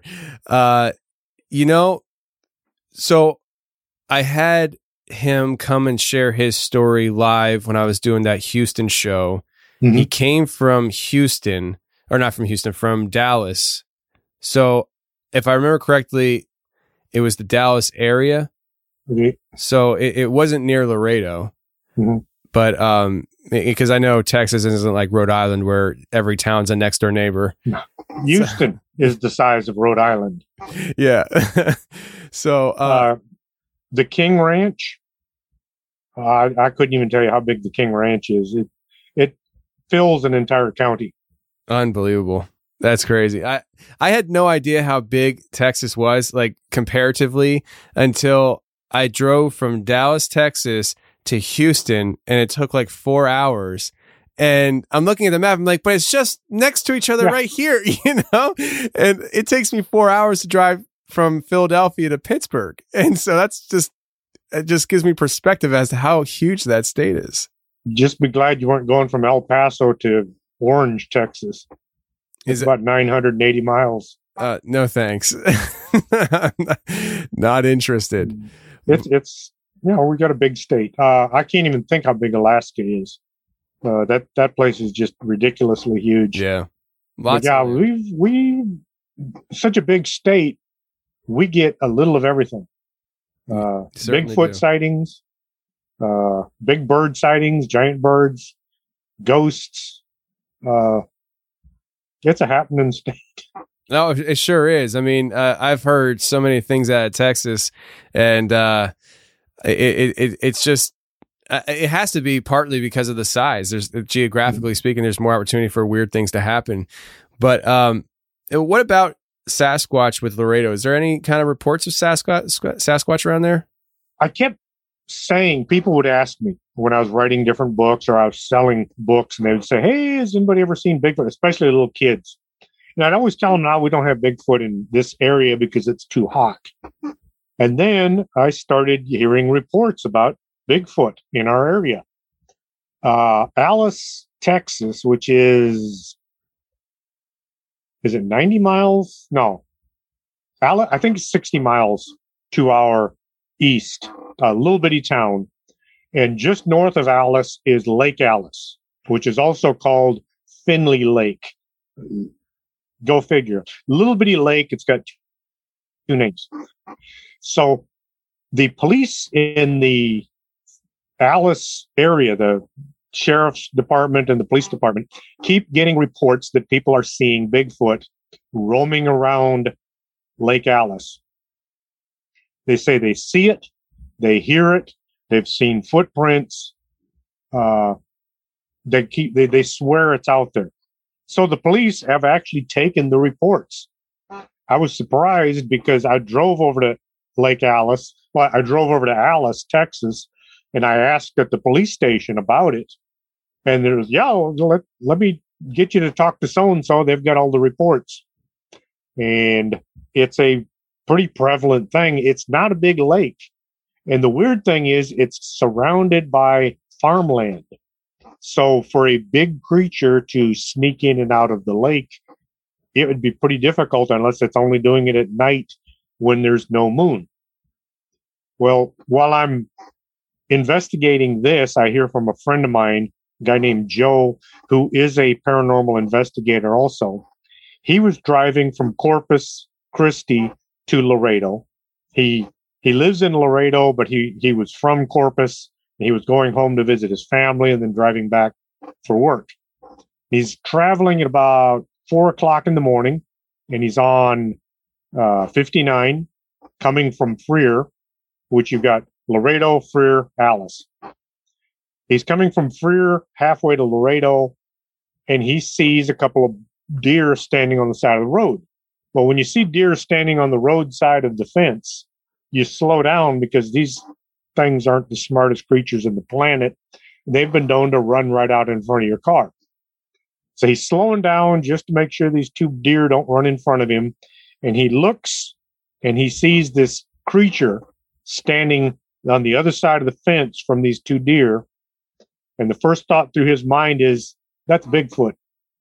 So I had him come and share his story live when I was doing that Houston show. Mm-hmm. He came from Houston. Or not from Houston, from Dallas. So if I remember correctly, it was the Dallas area. Mm-hmm. So it wasn't near Laredo. Mm-hmm. But because I know Texas isn't like Rhode Island where every town's a next door neighbor. Houston is the size of Rhode Island. Yeah. So the King Ranch, I couldn't even tell you how big the King Ranch is. It fills an entire county. Unbelievable. That's crazy. I had no idea how big Texas was, like comparatively, until I drove from Dallas, Texas to Houston, and it took like 4 hours. And I'm looking at the map, I'm like, but it's just next to each other right here, And it takes me 4 hours to drive from Philadelphia to Pittsburgh. And so it just gives me perspective as to how huge that state is. Just be glad you weren't going from El Paso to Orange, Texas. It's about 980 miles. No, thanks. Not interested. It's we got a big state. I can't even think how big Alaska is. That place is just ridiculously huge. Yeah. Lots. Yeah, we such a big state. We get a little of everything. Bigfoot sightings, big bird sightings, giant birds, ghosts. It's a happening state. No, it sure is. I mean, I've heard so many things out of Texas, and it's just it has to be partly because of the size. There's geographically speaking, there's more opportunity for weird things to happen. But what about Sasquatch with Laredo? Is there any kind of reports of Sasquatch around there? I kept saying, people would ask me when I was writing different books or I was selling books, and they would say, "Hey, has anybody ever seen Bigfoot?" Especially little kids. And I'd always tell them, "No, we don't have Bigfoot in this area because it's too hot." And then I started hearing reports about Bigfoot in our area. Alice, Texas, which is it 90 miles? No. I think it's 60 miles to our east, a little bitty town. And just north of Alice is Lake Alice, which is also called Finley Lake. Go figure. Little bitty lake, it's got two names. So the police in the Alice area, the sheriff's department and the police department, keep getting reports that people are seeing Bigfoot roaming around Lake Alice. They say they see it, they hear it, they've seen footprints. They swear it's out there. So the police have actually taken the reports. I was surprised because I drove over to Lake Alice. Well, I drove over to Alice, Texas, and I asked at the police station about it. And there's, let me get you to talk to so-and-so. They've got all the reports. And it's a pretty prevalent thing. It's not a big lake. And the weird thing is it's surrounded by farmland. So for a big creature to sneak in and out of the lake, it would be pretty difficult unless it's only doing it at night when there's no moon. Well, while I'm investigating this, I hear from a friend of mine, a guy named Joe, who is a paranormal investigator also. He was driving from Corpus Christi to Laredo. He lives in Laredo, but he was from Corpus. He was going home to visit his family and then driving back for work. He's traveling at about 4:00 in the morning, and he's on 59 coming from Freer, which you've got Laredo, Freer, Alice. He's coming from Freer halfway to Laredo, and he sees a couple of deer standing on the side of the road. Well, when you see deer standing on the roadside of the fence, you slow down because these things aren't the smartest creatures in the planet. They've been known to run right out in front of your car. So he's slowing down just to make sure these two deer don't run in front of him. And he looks and he sees this creature standing on the other side of the fence from these two deer. And the first thought through his mind is, that's Bigfoot.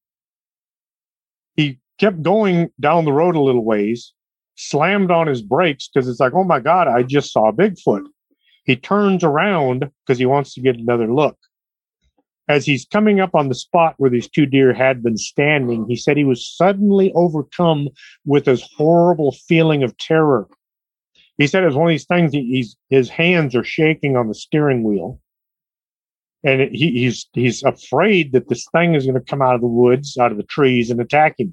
He kept going down the road a little ways, slammed on his brakes because it's like, oh my God, I just saw Bigfoot. He turns around because he wants to get another look. As he's coming up on the spot where these two deer had been standing, he said he was suddenly overcome with this horrible feeling of terror. He said it was one of these things, his hands are shaking on the steering wheel. And he's afraid that this thing is going to come out of the woods, out of the trees, and attack him.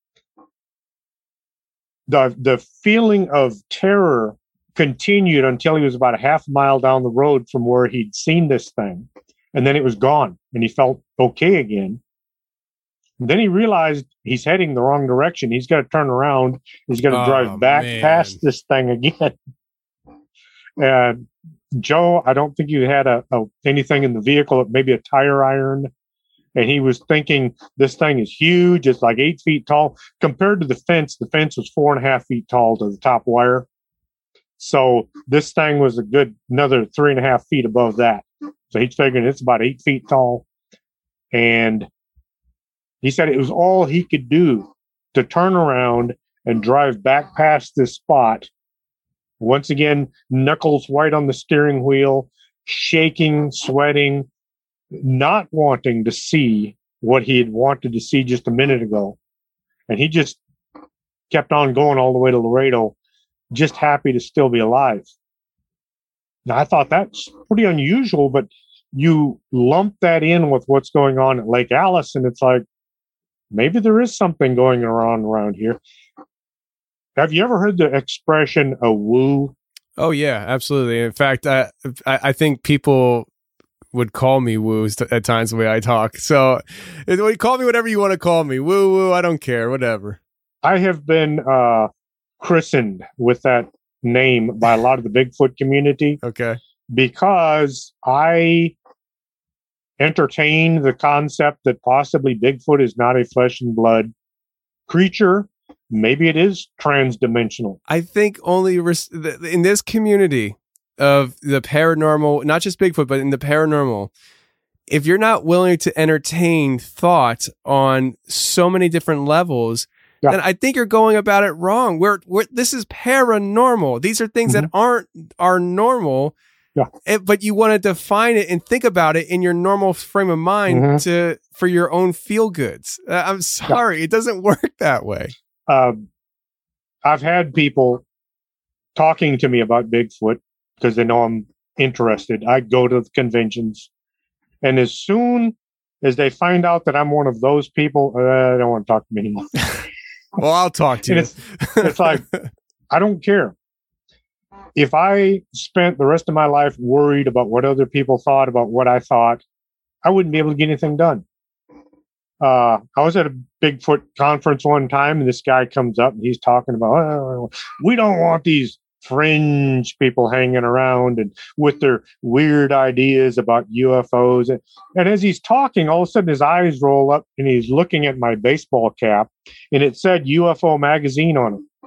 The feeling of terror continued until he was about a half mile down the road from where he'd seen this thing. And then it was gone, and he felt okay again. And then he realized he's heading the wrong direction. He's got to turn around. He's got to drive back past this thing again. And Joe, I don't think you had anything in the vehicle, maybe a tire iron. And he was thinking, this thing is huge. It's like 8 feet tall. Compared to the fence was 4.5 feet tall to the top wire. So this thing was a good another 3.5 feet above that. So he's figuring it's about 8 feet tall. And he said it was all he could do to turn around and drive back past this spot. Once again, knuckles white on the steering wheel, shaking, sweating, not wanting to see what he had wanted to see just a minute ago. And he just kept on going all the way to Laredo, just happy to still be alive. Now, I thought that's pretty unusual, but you lump that in with what's going on at Lake Alice, and it's like, maybe there is something going on around here. Have you ever heard the expression a woo? Oh, yeah, absolutely. In fact, I think people would call me woos at times the way I talk. So call me whatever you want to call me. Woo, woo, I don't care, whatever. I have been christened with that name by a lot of the Bigfoot community. Okay. Because I entertain the concept that possibly Bigfoot is not a flesh and blood creature. Maybe it is transdimensional. I think only in this community of the paranormal, not just Bigfoot, but in the paranormal, if you're not willing to entertain thought on so many different levels, then I think you're going about it wrong. This is paranormal. These are things that are normal. Yeah. But you want to define it and think about it in your normal frame of mind for your own feel goods. I'm sorry, it doesn't work that way. I've had people talking to me about Bigfoot because they know I'm interested. I go to the conventions, and as soon as they find out that I'm one of those people, I don't want to talk to me anymore. Well, I'll talk to you. It's like, I don't care. If I spent the rest of my life worried about what other people thought about what I thought, I wouldn't be able to get anything done. I was at a Bigfoot conference one time, and this guy comes up and he's talking about, we don't want these fringe people hanging around and with their weird ideas about UFOs. And as he's talking, all of a sudden his eyes roll up and he's looking at my baseball cap, and it said UFO magazine on it.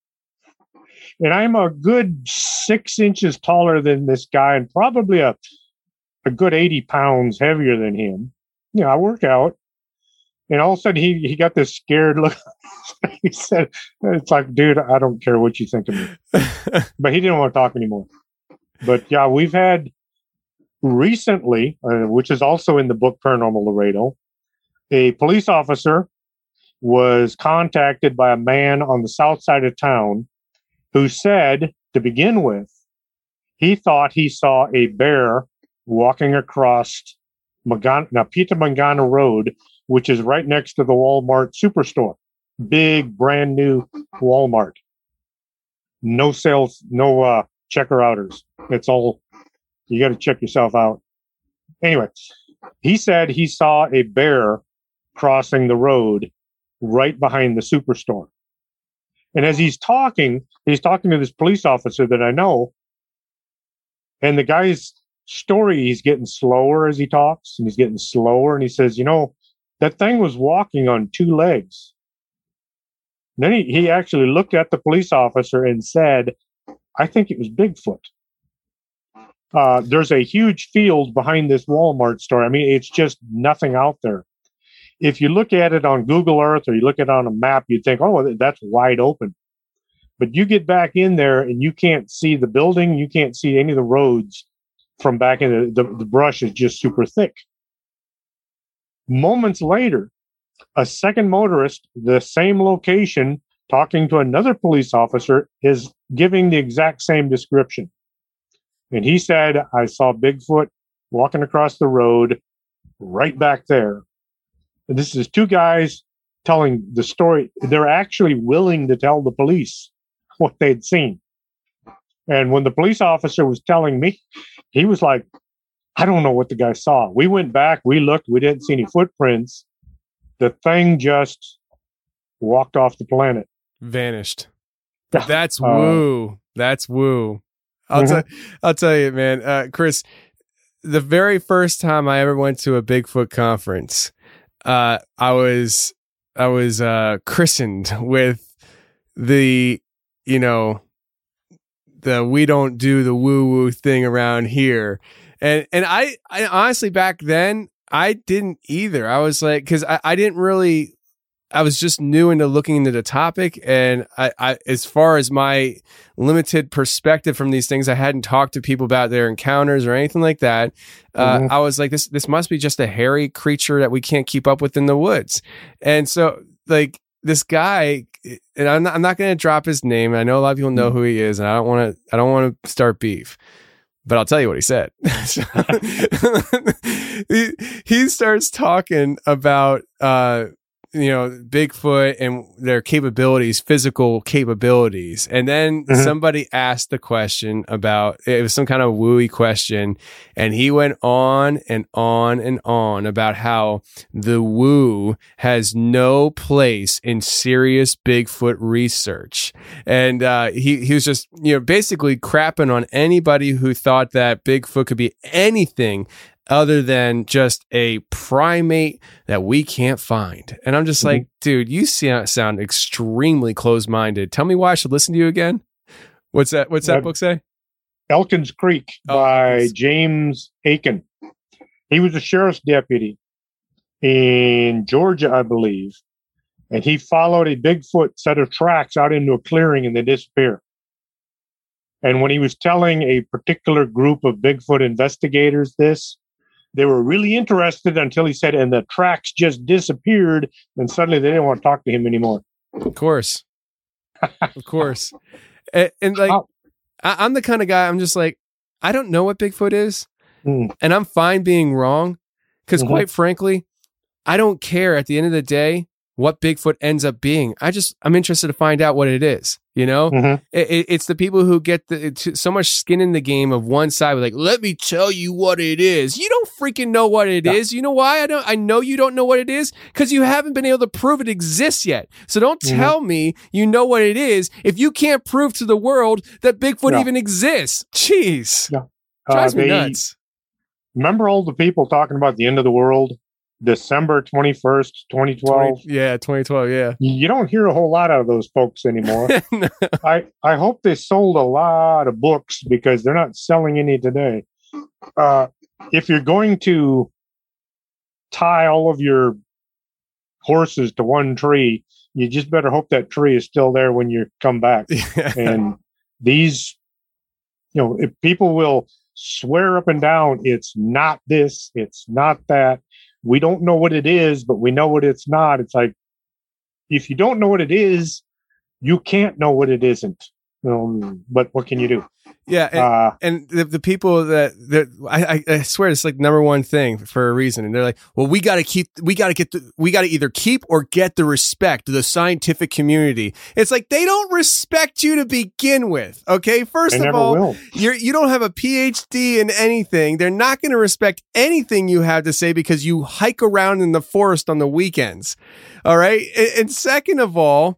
And I'm a good 6 inches taller than this guy and probably a good 80 pounds heavier than him. You know, I work out. And all of a sudden he got this scared look. He said, it's like, dude, I don't care what you think of me. But he didn't want to talk anymore. But yeah, we've had recently, which is also in the book Paranormal Laredo, a police officer was contacted by a man on the south side of town who said, to begin with, he thought he saw a bear walking across Napita Mangana Road, which is right next to the Walmart Superstore. Big, brand new Walmart. No sales, no checker outers. It's all, you got to check yourself out. Anyway, he said he saw a bear crossing the road right behind the Superstore. And as he's talking to this police officer that I know, and the guy's story, he's getting slower as he talks, and he's getting slower, and he says, you know, that thing was walking on 2 legs. And then he actually looked at the police officer and said, I think it was Bigfoot. There's a huge field behind this Walmart store. I mean, it's just nothing out there. If you look at it on Google Earth or you look at it on a map, you'd think, oh, that's wide open. But you get back in there and you can't see the building. You can't see any of the roads from back in the brush is just super thick. Moments later, a second motorist, the same location, talking to another police officer, is giving the exact same description. And he said, I saw Bigfoot walking across the road right back there. And this is 2 guys telling the story. They're actually willing to tell the police what they'd seen. And when the police officer was telling me, he was like, I don't know what the guy saw. We went back, we looked, we didn't see any footprints. The thing just walked off the planet. Vanished. That's woo. That's woo. I'll tell you, man, Chris, the very first time I ever went to a Bigfoot conference, I was christened with the, you know, the we don't do the woo woo thing around here. And I honestly, back then, I didn't either. I was like, because I didn't really, I was just new into looking into the topic. And I, as far as my limited perspective from these things, I hadn't talked to people about their encounters or anything like that. I was like, this must be just a hairy creature that we can't keep up with in the woods. And so, like, this guy, and I'm not going to drop his name. I know a lot of people know who he is, and I don't want to start beef, but I'll tell you what he said. he starts talking about, Bigfoot and their capabilities, physical capabilities. And then somebody asked the question about, it was some kind of wooey question. And he went on and on and on about how the woo has no place in serious Bigfoot research. And he was just, basically crapping on anybody who thought that Bigfoot could be anything other than just a primate that we can't find. And I'm just like, dude, you sound extremely closed-minded. Tell me why I should listen to you again. What's that book say? Elkins Creek by James Aiken. He was a sheriff's deputy in Georgia, I believe. And he followed a Bigfoot set of tracks out into a clearing and they disappear. And when he was telling a particular group of Bigfoot investigators this, they were really interested until he said, and the tracks just disappeared, and suddenly they didn't want to talk to him anymore. Of course. Of course. And like, I'm the kind of guy, I'm just like, I don't know what Bigfoot is, and I'm fine being wrong, because quite frankly, I don't care at the end of the day what Bigfoot ends up being. I'm interested to find out what it is. It's the people who get so much skin in the game of one side, like, let me tell you what it is. You don't freaking know what it is. You know why I know you don't know what it is? Because you haven't been able to prove it exists yet. So don't tell me you know what it is if you can't prove to the world that Bigfoot even exists. Jeez. Drives me nuts. Remember all the people talking about the end of the world? December 21st, 2012. 2012, yeah. You don't hear a whole lot out of those folks anymore. No. I hope they sold a lot of books because they're not selling any today. If you're going to tie all of your horses to one tree, you just better hope that tree is still there when you come back. And these, if people will swear up and down, it's not this, it's not that. We don't know what it is, but we know what it's not. It's like, if you don't know what it is, you can't know what it isn't. But what can you do? Yeah. And the people I swear it's like number one thing for a reason. And they're like, well, we got to either keep or get the respect of the scientific community. It's like, they don't respect you to begin with. Okay. First of all, you don't have a PhD in anything. They're not going to respect anything you have to say because you hike around in the forest on the weekends. All right. And second of all,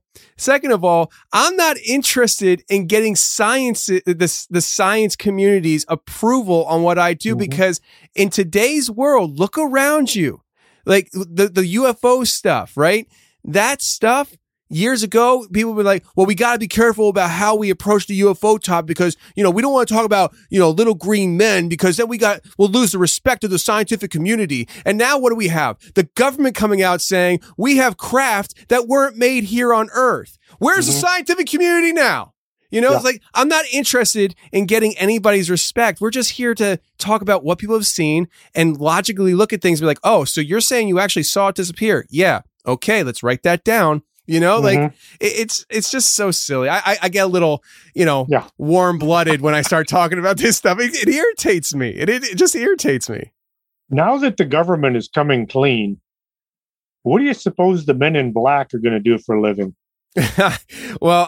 I'm not interested in getting the science community's approval on what I do because in today's world, look around you, like the UFO stuff, right? That stuff years ago, people were like, well, we got to be careful about how we approach the UFO topic because, we don't want to talk about, little green men because then we'll lose the respect of the scientific community. And now what do we have? The government coming out saying we have craft that weren't made here on Earth. Where's the scientific community now? It's like, I'm not interested in getting anybody's respect. We're just here to talk about what people have seen and logically look at things and be like, oh, so you're saying you actually saw it disappear? Yeah. Okay. Let's write that down. Like it's just so silly. I get a little, warm blooded when I start talking about this stuff. It irritates me. It just irritates me. Now that the government is coming clean, what do you suppose the men in black are going to do for a living? Well,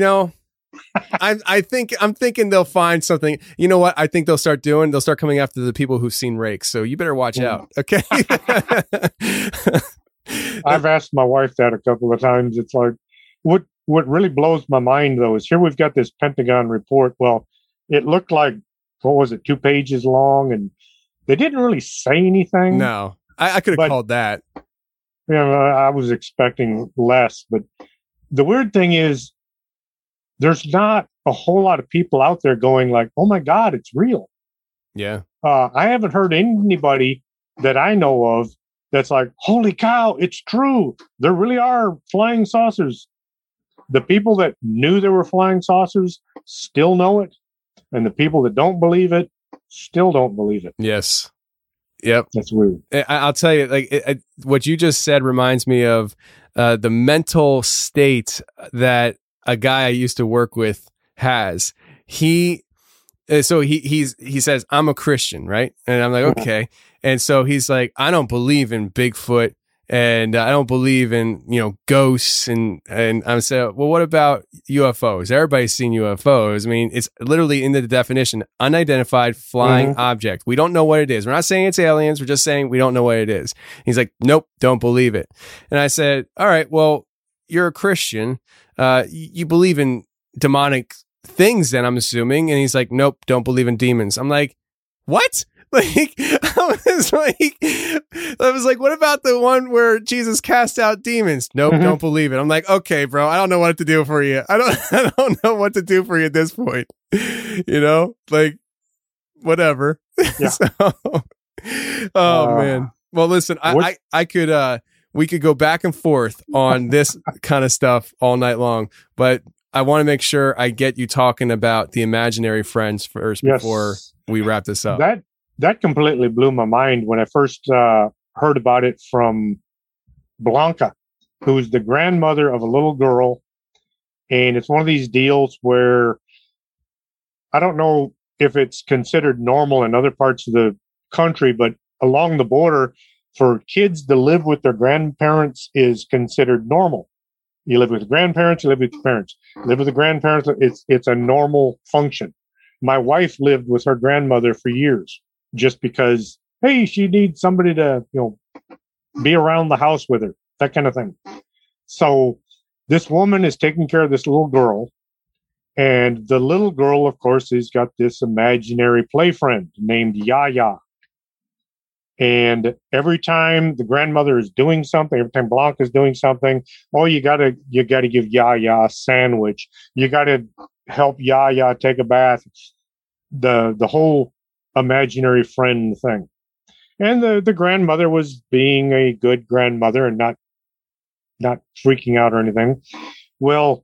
I'm thinking they'll find something. You know what? I think they'll start coming after the people who've seen rakes. So you better watch out. Okay. I've asked my wife that a couple of times. It's like, what really blows my mind though is here we've got this Pentagon report. Well, it looked like, what was it, 2 pages long, and they didn't really say anything. No, I could have called that. I was expecting less, but the weird thing is there's not a whole lot of people out there going like, oh my God, it's real. Yeah. I haven't heard anybody that I know of that's like, holy cow, it's true. There really are flying saucers. The people that knew there were flying saucers still know it. And the people that don't believe it still don't believe it. Yes. Yep. That's weird. I'll tell you, like what you just said reminds me of the mental state that a guy I used to work with has. He says, I'm a Christian, right? And I'm like, okay. And so he's like, I don't believe in Bigfoot and I don't believe in, ghosts. And I'm saying, well, what about UFOs? Everybody's seen UFOs. I mean, it's literally in the definition, unidentified flying object. We don't know what it is. We're not saying it's aliens. We're just saying we don't know what it is. He's like, nope, don't believe it. And I said, all right, well, you're a Christian. You believe in demonic things then, I'm assuming. And he's like, nope, don't believe in demons. I'm like, what? Like, I was like, what about the one where Jesus cast out demons? Nope, don't believe it. I'm like, okay, bro, I don't know what to do for you. I don't know what to do for you at this point. Like, whatever. Yeah. Man. Well, listen, I could, we could go back and forth on this kind of stuff all night long, but I want to make sure I get you talking about the imaginary friends first before we wrap this up. That completely blew my mind when I first heard about it from Blanca, who's the grandmother of a little girl. And it's one of these deals where I don't know if it's considered normal in other parts of the country, but along the border, for kids to live with their grandparents is considered normal. You live with the grandparents, you live with your parents. Live with the grandparents, it's a normal function. My wife lived with her grandmother for years just because, hey, she needs somebody to, be around the house with her, that kind of thing. So this woman is taking care of this little girl. And the little girl, of course, has got this imaginary play friend named Yaya. And every time the grandmother is doing something, every time Blanca is doing something, you gotta give Yaya a sandwich. You gotta help Yaya take a bath. The whole imaginary friend thing. And the grandmother was being a good grandmother and not freaking out or anything. Well,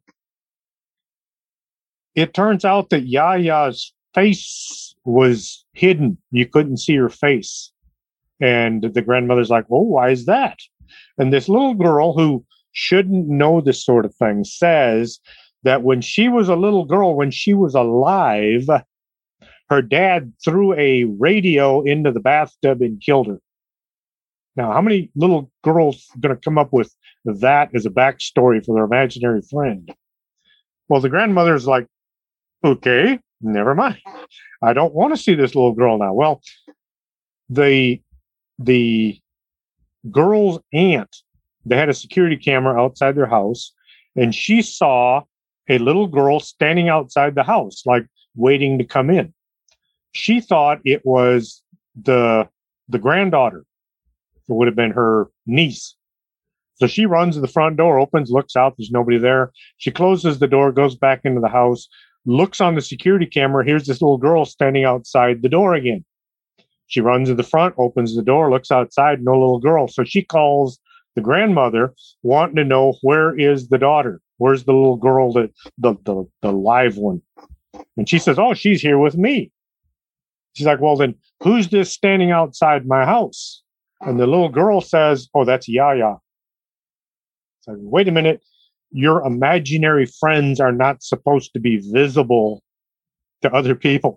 it turns out that Yaya's face was hidden. You couldn't see her face. And the grandmother's like, well, why is that? And this little girl who shouldn't know this sort of thing says that when she was a little girl, when she was alive, her dad threw a radio into the bathtub and killed her. Now, how many little girls are going to come up with that as a backstory for their imaginary friend? Well, the grandmother's like, okay, never mind. I don't want to see this little girl now. Well, the girl's aunt, they had a security camera outside their house, and she saw a little girl standing outside the house, like waiting to come in. She thought it was the granddaughter. It would have been her niece. So she runs to the front door, opens, looks out. There's nobody there. She closes the door, goes back into the house, looks on the security camera. Here's this little girl standing outside the door again. She runs to the front, opens the door, looks outside, no little girl. So she calls the grandmother, wanting to know, where is the daughter? Where's the little girl, the live one? And she says, oh, she's here with me. She's like, well, then who's this standing outside my house? And the little girl says, oh, that's Yaya. It's like, wait a minute. Your imaginary friends are not supposed to be visible to other people.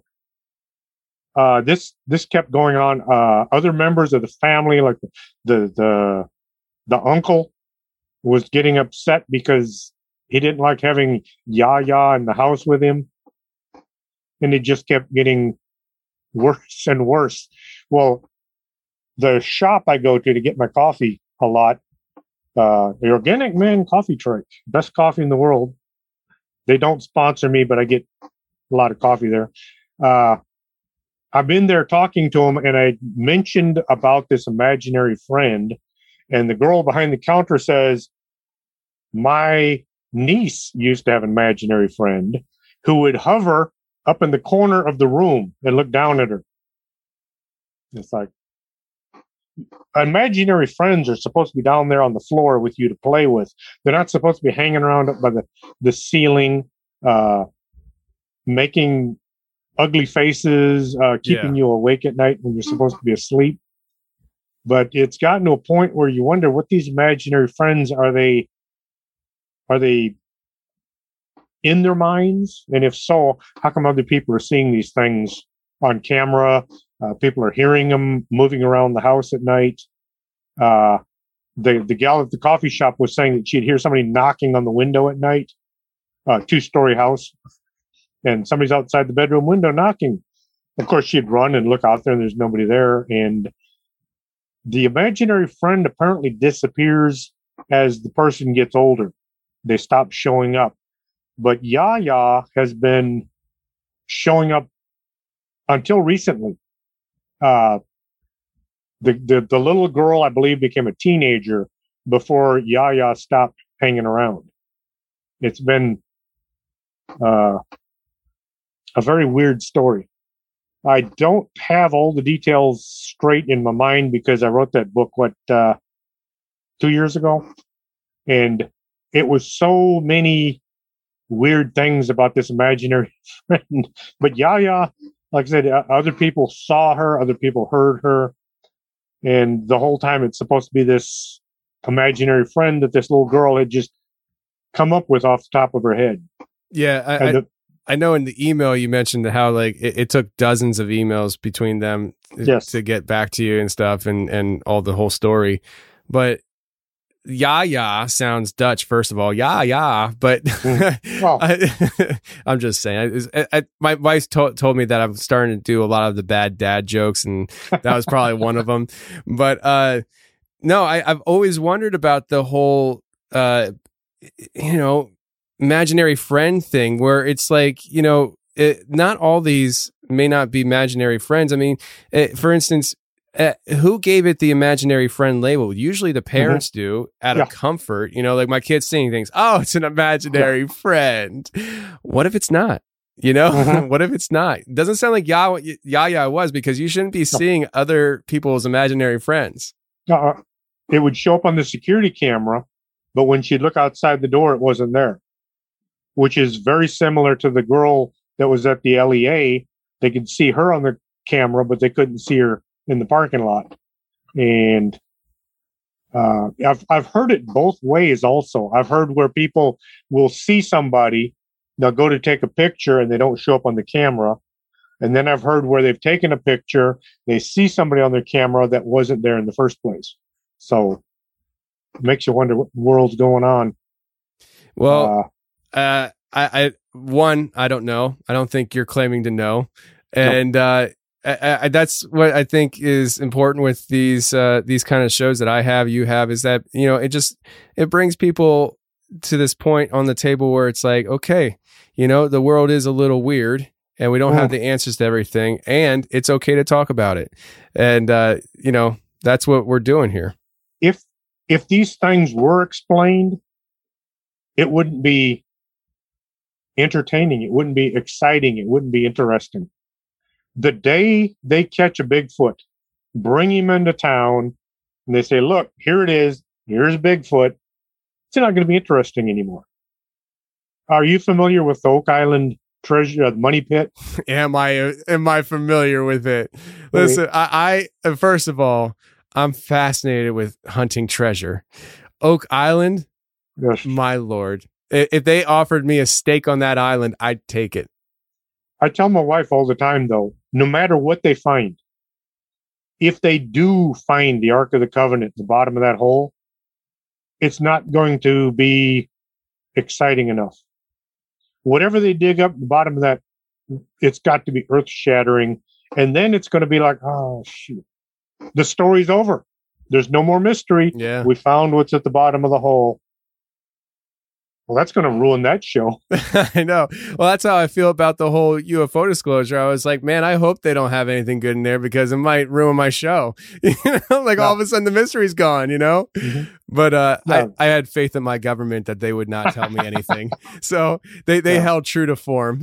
This kept going on. Other members of the family, like the uncle, was getting upset because he didn't like having Yaya in the house with him. And it just kept getting worse and worse. Well, the shop I go to get my coffee a lot, the Organic Man Coffee Truck, best coffee in the world. They don't sponsor me, but I get a lot of coffee there. I've been there talking to him, and I mentioned about this imaginary friend, and the girl behind the counter says, my niece used to have an imaginary friend who would hover up in the corner of the room and look down at her. It's like, imaginary friends are supposed to be down there on the floor with you to play with. They're not supposed to be hanging around up by the ceiling, making ugly faces, keeping you awake at night when you're supposed to be asleep. But it's gotten to a point where you wonder what these imaginary friends are they in their minds? And if so, how come other people are seeing these things on camera? People are hearing them moving around the house at night. The gal at the coffee shop was saying that she'd hear somebody knocking on the window at night, 2-story house, and somebody's outside the bedroom window knocking. Of course, she'd run and look out there, and there's nobody there. And the imaginary friend apparently disappears as the person gets older. They stop showing up. But Yaya has been showing up until recently. The little girl, I believe, became a teenager before Yaya stopped hanging around. It's been a very weird story. I don't have all the details straight in my mind because I wrote that book, 2 years ago? And it was so many weird things about this imaginary friend. But Yaya, like I said, other people saw her, other people heard her. And the whole time it's supposed to be this imaginary friend that this little girl had just come up with off the top of her head. Yeah, I know in the email you mentioned how like it took dozens of emails between them to get back to you and stuff and all the whole story. But Yaya sounds Dutch, first of all. Yeah, but I'm just saying. My wife told me that I'm starting to do a lot of the bad dad jokes, and that was probably one of them. But no, I've always wondered about the whole, imaginary friend thing, where it's like, not all these may not be imaginary friends. I mean, for instance, who gave it the imaginary friend label? Usually the parents do out of comfort, like my kid's saying things. Oh, it's an imaginary friend. What if it's not? What if it's not? It doesn't sound like Yaya was, because you shouldn't be seeing other people's imaginary friends. It would show up on the security camera, but when she'd look outside the door, it wasn't there, which is very similar to the girl that was at the LEA. They could see her on the camera, but they couldn't see her in the parking lot. And I've heard it both ways also. I've heard where people will see somebody, they'll go to take a picture and they don't show up on the camera. And then I've heard where they've taken a picture, they see somebody on their camera that wasn't there in the first place. So it makes you wonder what world's going on. Well, I don't know. I don't think you're claiming to know. And that's what I think is important with these kind of shows that you have, is that, it brings people to this point on the table where it's like, okay, the world is a little weird and we don't have the answers to everything, and it's okay to talk about it. And, that's what we're doing here. If these things were explained, it wouldn't be entertaining. It wouldn't be exciting. It wouldn't be interesting. The day they catch a Bigfoot, bring him into town, and they say, look, here it is. Here's Bigfoot. It's not going to be interesting anymore. Are you familiar with the Oak Island treasure, the money pit? Am I familiar with it? Listen, I first of all, I'm fascinated with hunting treasure. Oak Island, my Lord. If they offered me a stake on that island, I'd take it. I tell my wife all the time, though, no matter what they find, if they do find the Ark of the Covenant at the bottom of that hole, it's not going to be exciting enough. Whatever they dig up at the bottom of that, it's got to be earth-shattering. And then it's going to be like, oh, shoot. The story's over. There's no more mystery. Yeah. We found what's at the bottom of the hole. Well, that's going to ruin that show. I know. Well, that's how I feel about the whole UFO disclosure. I was like, man, I hope they don't have anything good in there, because it might ruin my show. All of a sudden the mystery's gone, Mm-hmm. But I had faith in my government that they would not tell me anything. So they held true to form.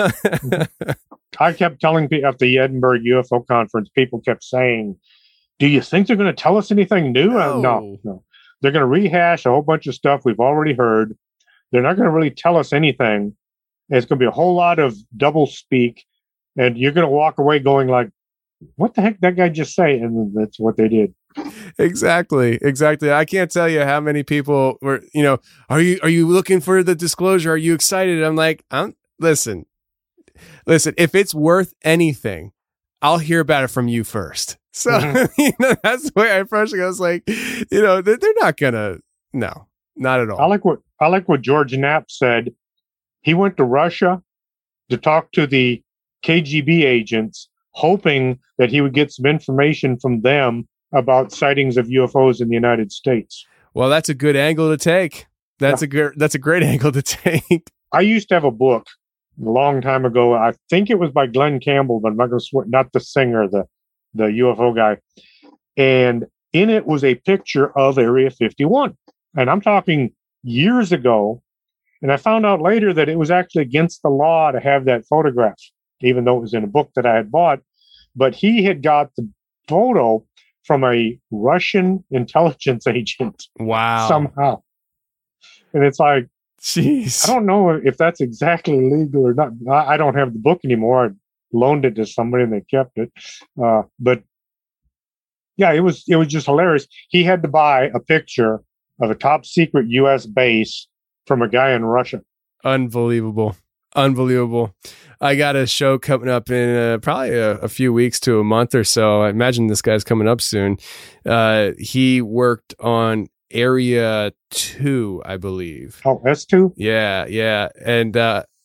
I kept telling people at the Edinburgh UFO conference, people kept saying, do you think they're going to tell us anything new? No. They're going to rehash a whole bunch of stuff we've already heard. They're not going to really tell us anything. It's going to be a whole lot of double speak, and you're going to walk away going like, what the heck did that guy just say? And that's what they did. Exactly. I can't tell you how many people were, are you looking for the disclosure? Are you excited? I'm like, listen, if it's worth anything, I'll hear about it from you first. So, that's the way I approached it. I was like, they're not gonna, no, not at all. I like what George Knapp said. He went to Russia to talk to the KGB agents, hoping that he would get some information from them about sightings of UFOs in the United States. Well, that's a good angle to take. That's a great angle to take. I used to have a book a long time ago. I think it was by Glenn Campbell, but I'm not going to swear, not the singer, the UFO guy. And in it was a picture of Area 51. And I'm talking years ago. And I found out later that it was actually against the law to have that photograph, even though it was in a book that I had bought. But he had got the photo from a Russian intelligence agent. Wow. Somehow. And it's like, jeez. I don't know if that's exactly legal or not. I don't have the book anymore. I loaned it to somebody and they kept it. But yeah, it was just hilarious. He had to buy a picture of a top secret U.S. base from a guy in Russia. Unbelievable. I got a show coming up in probably a few weeks to a month or so. I imagine this guy's coming up soon. He worked on Area 2, I believe. Oh, S2? Yeah. And,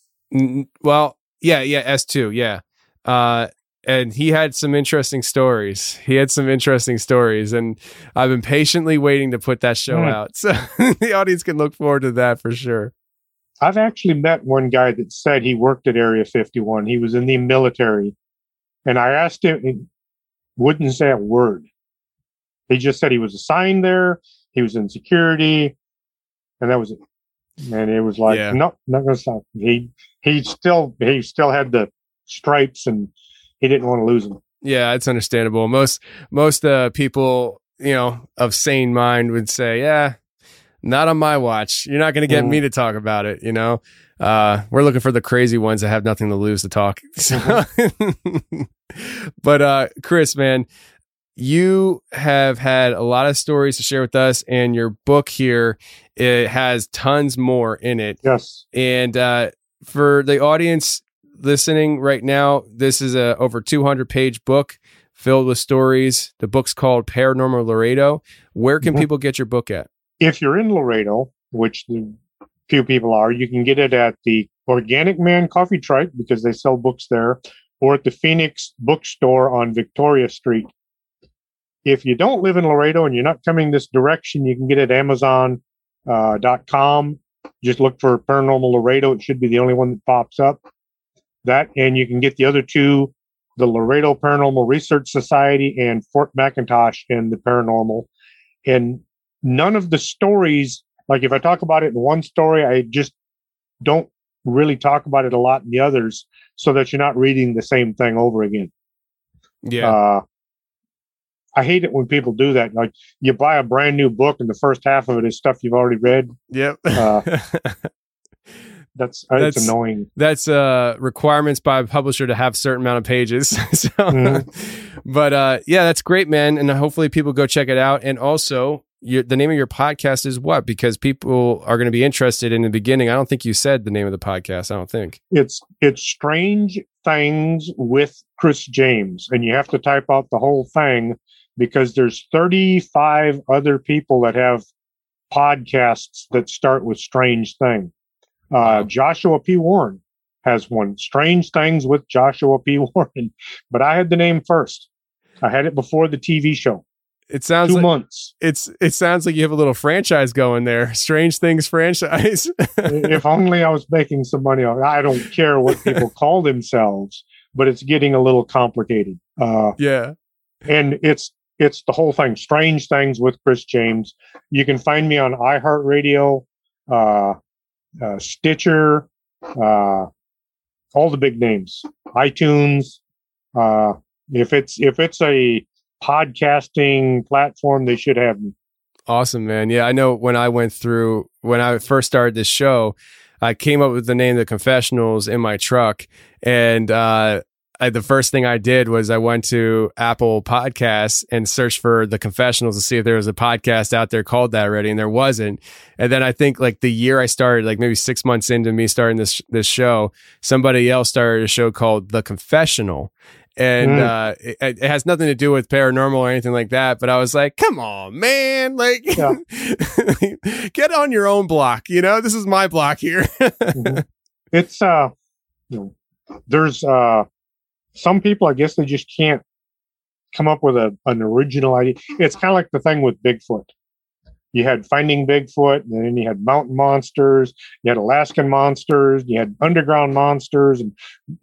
S2, yeah. And he had some interesting stories. And I've been patiently waiting to put that show out. So the audience can look forward to that for sure. I've actually met one guy that said he worked at Area 51. He was in the military. And I asked him, he wouldn't say a word. He just said he was assigned there. He was in security. And that was it. And it was like, no, not going to stop. He still had the stripes and he didn't want to lose them. Yeah, it's understandable. Most people, of sane mind would say, yeah, not on my watch. You're not going to get me to talk about it. We're looking for the crazy ones that have nothing to lose to talk. So but Chris, man, you have had a lot of stories to share with us, and your book here, it has tons more in it. Yes. And for the audience listening right now, this is a over 200-page book filled with stories. The book's called Paranormal Laredo. Where can people get your book at? If you're in Laredo, which few people are, you can get it at the Organic Man Coffee Trike because they sell books there, or at the Phoenix Bookstore on Victoria Street. If you don't live in Laredo and you're not coming this direction, you can get it at Amazon.com. Just look for Paranormal Laredo. It should be the only one that pops up. That, and you can get the other two, the Laredo Paranormal Research Society and Fort McIntosh and the Paranormal. And none of the stories, like if I talk about it in one story, I just don't really talk about it a lot in the others so that you're not reading the same thing over again. Yeah. I hate it when people do that. Like you buy a brand new book and the first half of it is stuff you've already read. Yep. That's annoying. That's requirements by a publisher to have a certain amount of pages. But that's great, man. And hopefully people go check it out. And also, the name of your podcast is what? Because people are going to be interested in the beginning. I don't think you said the name of the podcast. I don't think. It's Strange Things with Chris James. And you have to type out the whole thing because there's 35 other people that have podcasts that start with Strange Thing. Joshua P. Warren has one, Strange Things with Joshua P. Warren, but I had the name first. I had it before the TV show. It sounds 2 months. It sounds like you have a little franchise going there. Strange Things franchise. If only I was making some money on it. I don't care what people call themselves, but it's getting a little complicated. Yeah. And it's the whole thing. Strange Things with Chris James. You can find me on iHeartRadio, Stitcher, all the big names, iTunes. If it's a podcasting platform, they should have me. Awesome, man. Yeah, I know when I first started this show, I came up with the name The Confessionals in my truck, and the first thing I did was I went to Apple Podcasts and searched for The Confessionals to see if there was a podcast out there called that already, and there wasn't. And then I think like the year I started, like maybe 6 months into me starting this show, somebody else started a show called The Confessional. And it has nothing to do with paranormal or anything like that. But I was like, come on, man. Like, get on your own block. You know, this is my block here. It's, there's some people, I guess they just can't come up with an original idea. It's kind of like the thing with Bigfoot. You had Finding Bigfoot, and then you had mountain monsters, you had Alaskan monsters, you had underground monsters, and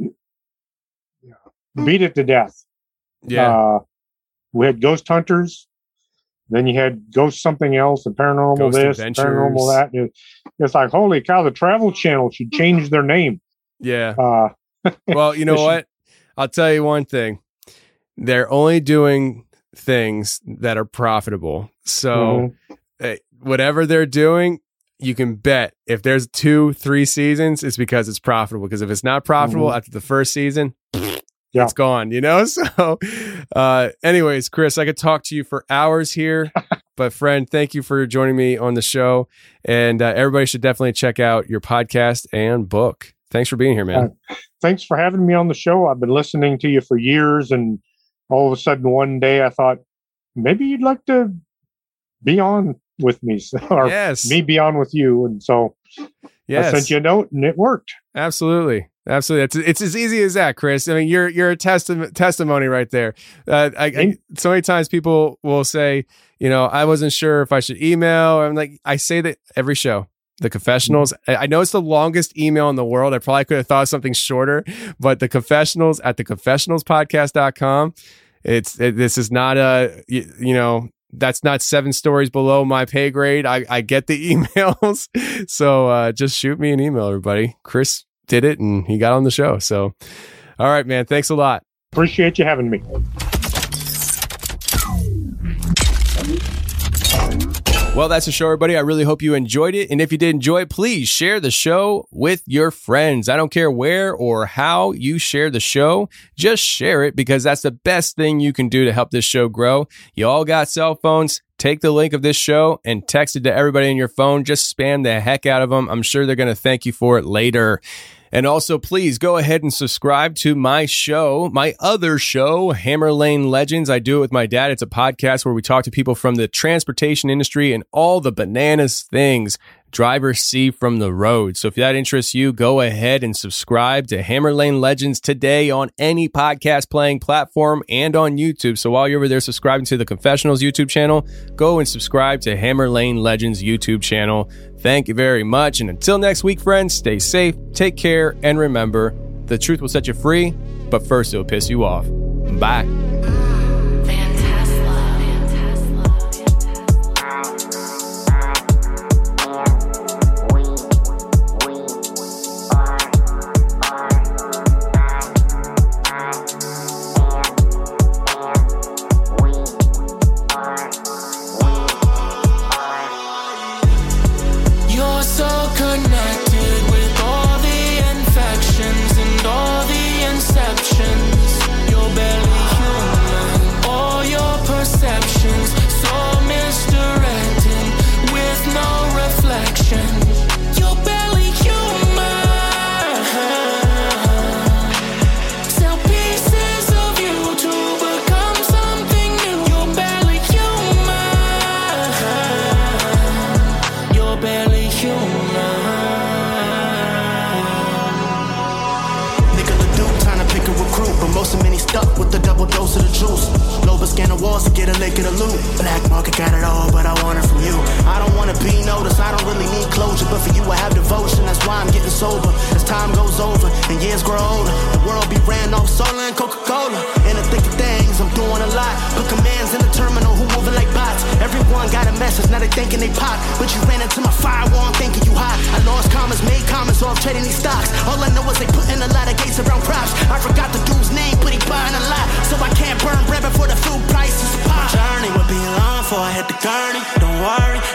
beat it to death. Yeah. We had ghost hunters. Then you had ghost something else, and paranormal Ghost this, Adventures. paranormal that. It's like, holy cow, the Travel Channel should change their name. Yeah. Well, you know what? I'll tell you one thing. They're only doing things that are profitable. So whatever they're doing, you can bet if there's 2-3 seasons, it's because it's profitable. Because if it's not profitable after the first season, it's gone, you know? So anyways, Chris, I could talk to you for hours here, but friend, thank you for joining me on the show. And everybody should definitely check out your podcast and book. Thanks for being here, man. Thanks for having me on the show. I've been listening to you for years, and all of a sudden one day I thought, maybe you'd like to be on with me, or me be on with you. And so I sent you a note and it worked. Absolutely. It's as easy as that, Chris. I mean, you're a testimony right there. So many times people will say, you know, I wasn't sure if I should email. I'm like, I say that every show. The Confessionals. I know it's the longest email in the world. I probably could have thought of something shorter, but The Confessionals at theconfessionalspodcast.com. This is not that's not 7 stories below my pay grade. I get the emails. So just shoot me an email, everybody. Chris did it and he got on the show. So, all right, man. Thanks a lot. Appreciate you having me. Well, that's the show, everybody. I really hope you enjoyed it. And if you did enjoy it, please share the show with your friends. I don't care where or how you share the show. Just share it, because that's the best thing you can do to help this show grow. You all got cell phones. Take the link of this show and text it to everybody in your phone. Just spam the heck out of them. I'm sure they're going to thank you for it later. And also, please go ahead and subscribe to my show, my other show, Hammer Lane Legends. I do it with my dad. It's a podcast where we talk to people from the transportation industry and all the bananas things drivers see from the road. So if that interests you, go ahead and subscribe to Hammer Lane Legends today on any podcast playing platform and on YouTube. So while you're over there subscribing to the Confessionals YouTube channel, go and subscribe to Hammer Lane Legends YouTube channel. Thank you very much. And until next week, friends, stay safe, take care, and remember, the truth will set you free, but first it'll piss you off. Bye.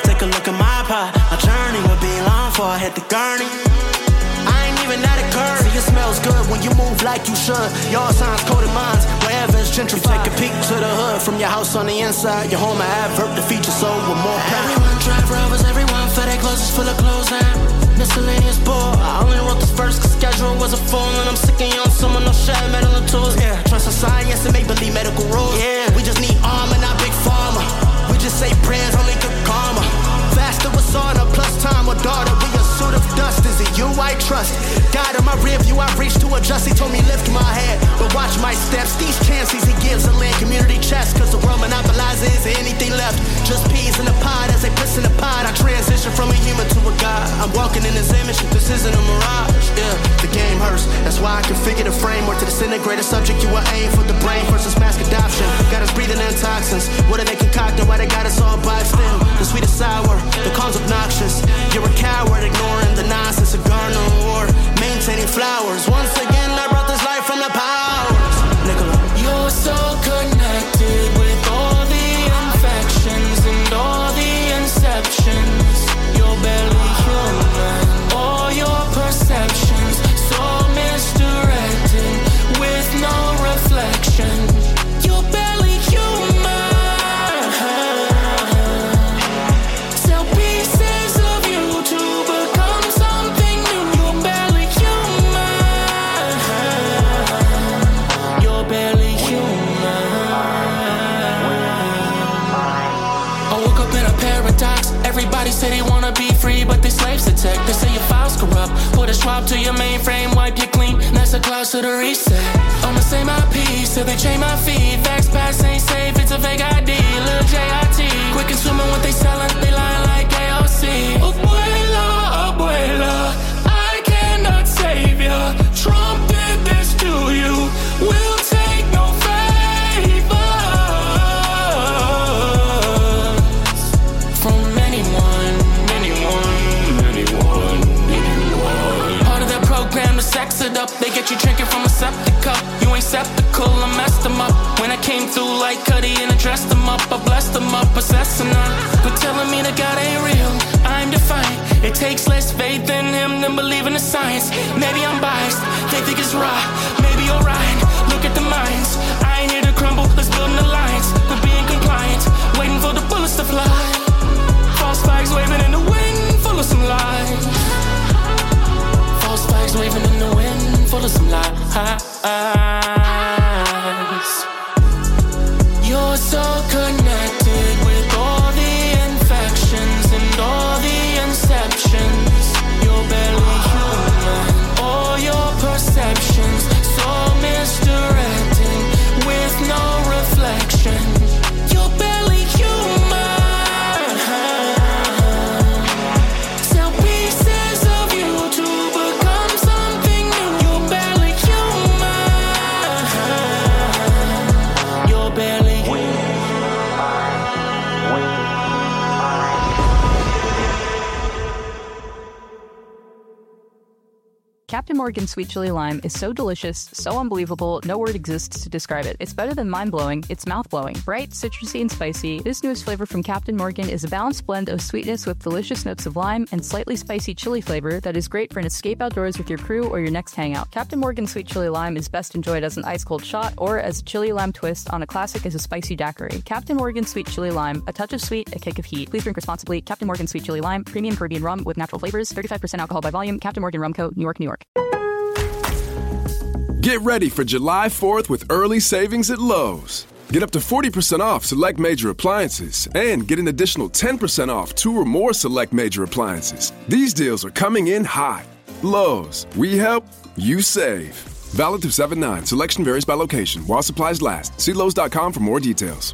I ain't even at a curve. it smells good when you move like you should. Your signs, coded minds, wherever it's gentrified. You take a peek to the hood from your house on the inside. Your home, an advert to feature soul with more power. Everyone drive Rovers, everyone for their clothes is full of clothes now. Miscellaneous bore. I only wrote this verse cause schedule was a full. And I'm sick of young someone, no shell, metal and tools. Yeah, trust in science and make-believe medical rules. Yeah, we just need armor, not big pharma. We just say prayers, only good karma. Faster with sauna, plus time or daughter. We a suit of dust, is it you I trust? God in my rear view, I reached to adjust. He told me lift my head, but watch my steps. These chances he gives a land community chest. Cause the world monopolizes, is there anything left? Just peas in the pot, as they piss in the pot. I transition from a human to a god. I'm walking in his image, this isn't a mirage. Yeah, the game hurts, that's why I configure the framework to disintegrate a subject. You will aim for the brain versus mass adoption. Got us breathing in toxins. What are they concocting? Why they got us all boxed in? The sweet is sour, the calm's obnoxious. You're a coward, ignoring the nonsense of garner or maintaining flowers. Once again, I brought this life from the powers. Nicola. You're so connected with all the infections and all the inceptions. You're barely human. All your perceptions so misdirected with no reflection. You're barely human. Sell pieces of you to become something new. You're barely human. You're barely human. I woke up in a paradox. Everybody say they wanna be free, but they slaves to tech. They say your files corrupt. Put a swab to your mainframe, wipe you clean. That's a cloud to the reset. On the same IP, so they chain my feed. Facts pass ain't safe, it's a fake ID. Lil J.I.T. Quick consuming what they selling, they lying like AOC. Abuela, abuela, I cannot save ya. Trump did this to you. We'll take no favors from anyone. Part of that program to sex it up. They get you drinking from a septic cup. You ain't septical, I messed them up. When I came through like Cuddy and I dressed them up, I blessed them up, possessing them. But telling me that God ain't real, I'm defiant. It takes less faith in him than believing in science. Maybe I'm biased, they think it's raw. Maybe you're right, look at the minds. I ain't here to crumble, let's build an alliance. We're being compliant, waiting for the bullets to fly. False flags waving in the wind, full of some lies. False flags waving in the wind, full of some lies. You're so connected with all the infections and all the inceptions. You're barely human. All your perceptions so misdirected with no reflection. You're barely human. Sell pieces of you to become something new. You're barely human. You're barely Captain Morgan's Sweet Chili Lime is so delicious, so unbelievable, no word exists to describe it. It's better than mind-blowing, it's mouth-blowing. Bright, citrusy, and spicy, this newest flavor from Captain Morgan is a balanced blend of sweetness with delicious notes of lime and slightly spicy chili flavor that is great for an escape outdoors with your crew or your next hangout. Captain Morgan's Sweet Chili Lime is best enjoyed as an ice-cold shot or as a chili lime twist on a classic as a spicy daiquiri. Captain Morgan's Sweet Chili Lime, a touch of sweet, a kick of heat. Please drink responsibly. Captain Morgan's Sweet Chili Lime, premium Caribbean rum with natural flavors, 35% alcohol by volume. Captain Morgan Rum Co., New York, New York. Get ready for July 4th with early savings at Lowe's. Get up to 40% off select major appliances and get an additional 10% off 2 or more select major appliances. These deals are coming in hot. Lowe's, we help, you save. Valid through 7/9. Selection varies by location while supplies last. See Lowe's.com for more details.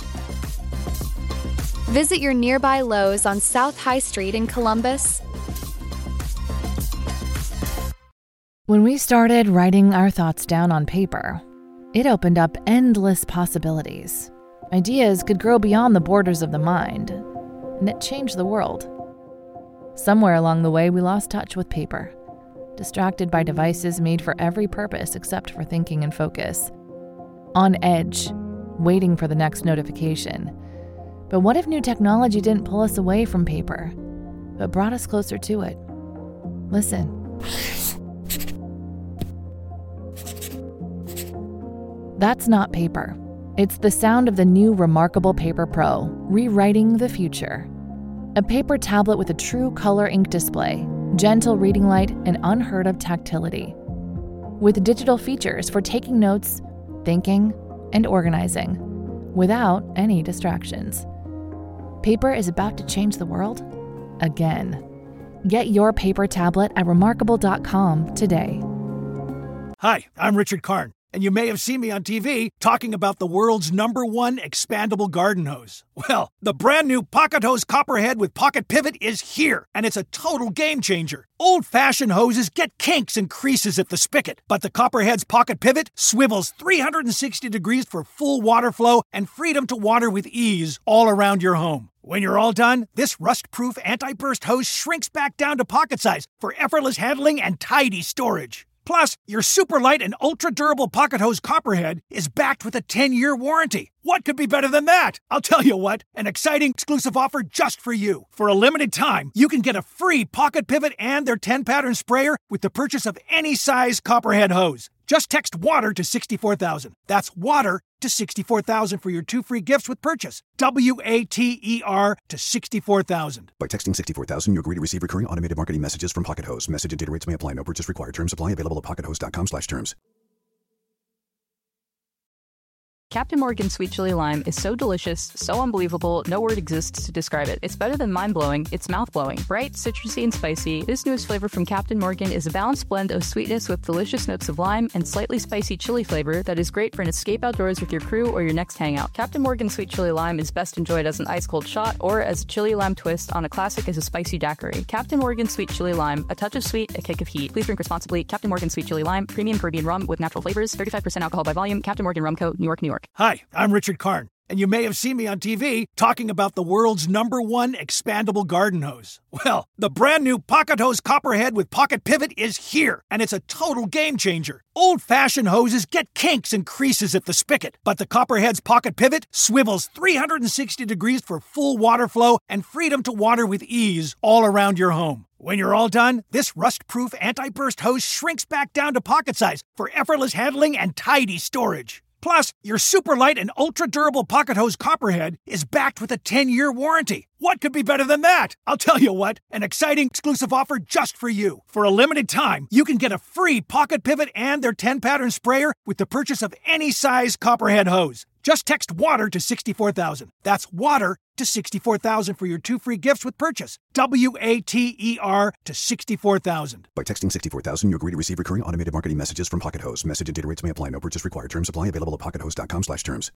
Visit your nearby Lowe's on South High Street in Columbus. When we started writing our thoughts down on paper, it opened up endless possibilities. Ideas could grow beyond the borders of the mind, and it changed the world. Somewhere along the way, we lost touch with paper, distracted by devices made for every purpose except for thinking and focus. On edge, waiting for the next notification. But what if new technology didn't pull us away from paper, but brought us closer to it? Listen. That's not paper. It's the sound of the new Remarkable Paper Pro, rewriting the future. A paper tablet with a true color ink display, gentle reading light, and unheard of tactility. With digital features for taking notes, thinking, and organizing, without any distractions. Paper is about to change the world again. Get your paper tablet at remarkable.com today. Hi, I'm Richard Karn, and you may have seen me on TV talking about the world's #1 expandable garden hose. Well, the brand new Pocket Hose Copperhead with Pocket Pivot is here, and it's a total game changer. Old-fashioned hoses get kinks and creases at the spigot, but the Copperhead's Pocket Pivot swivels 360 degrees for full water flow and freedom to water with ease all around your home. When you're all done, this rust-proof anti-burst hose shrinks back down to pocket size for effortless handling and tidy storage. Plus, your super light and ultra-durable Pocket Hose Copperhead is backed with a 10-year warranty. What could be better than that? I'll tell you what, an exciting exclusive offer just for you. For a limited time, you can get a free Pocket Pivot and their 10-pattern sprayer with the purchase of any size Copperhead hose. Just text WATER to 64,000. That's WATER to 64,000 for your 2 free gifts with purchase. WATER to 64,000. By texting 64,000, you agree to receive recurring automated marketing messages from Pocket Hose. Message and data rates may apply. No purchase required. Terms apply. Available at pockethose.com/terms. Captain Morgan's Sweet Chili Lime is so delicious, so unbelievable, no word exists to describe it. It's better than mind-blowing, it's mouth-blowing. Bright, citrusy, and spicy, this newest flavor from Captain Morgan is a balanced blend of sweetness with delicious notes of lime and slightly spicy chili flavor that is great for an escape outdoors with your crew or your next hangout. Captain Morgan's Sweet Chili Lime is best enjoyed as an ice-cold shot or as a chili lime twist on a classic as a spicy daiquiri. Captain Morgan's Sweet Chili Lime, a touch of sweet, a kick of heat. Please drink responsibly. Captain Morgan's Sweet Chili Lime, premium Caribbean rum with natural flavors, 35% alcohol by volume. Captain Morgan Rum Co., New York, New York. Hi, I'm Richard Karn, and you may have seen me on TV talking about the world's #1 expandable garden hose. Well, the brand new Pocket Hose Copperhead with Pocket Pivot is here, and it's a total game changer. Old-fashioned hoses get kinks and creases at the spigot, but the Copperhead's Pocket Pivot swivels 360 degrees for full water flow and freedom to water with ease all around your home. When you're all done, this rust-proof anti-burst hose shrinks back down to pocket size for effortless handling and tidy storage. Plus, your super light and ultra-durable Pocket Hose Copperhead is backed with a 10-year warranty. What could be better than that? I'll tell you what, an exciting exclusive offer just for you. For a limited time, you can get a free Pocket Pivot and their 10-pattern sprayer with the purchase of any size Copperhead hose. Just text WATER to 64,000. That's WATER to 64,000 for your 2 free gifts with purchase. WATER to 64,000. By texting 64,000, you agree to receive recurring automated marketing messages from Pocket Hose. Message and data rates may apply. No purchase required. Terms apply. Available at pockethose.com/terms.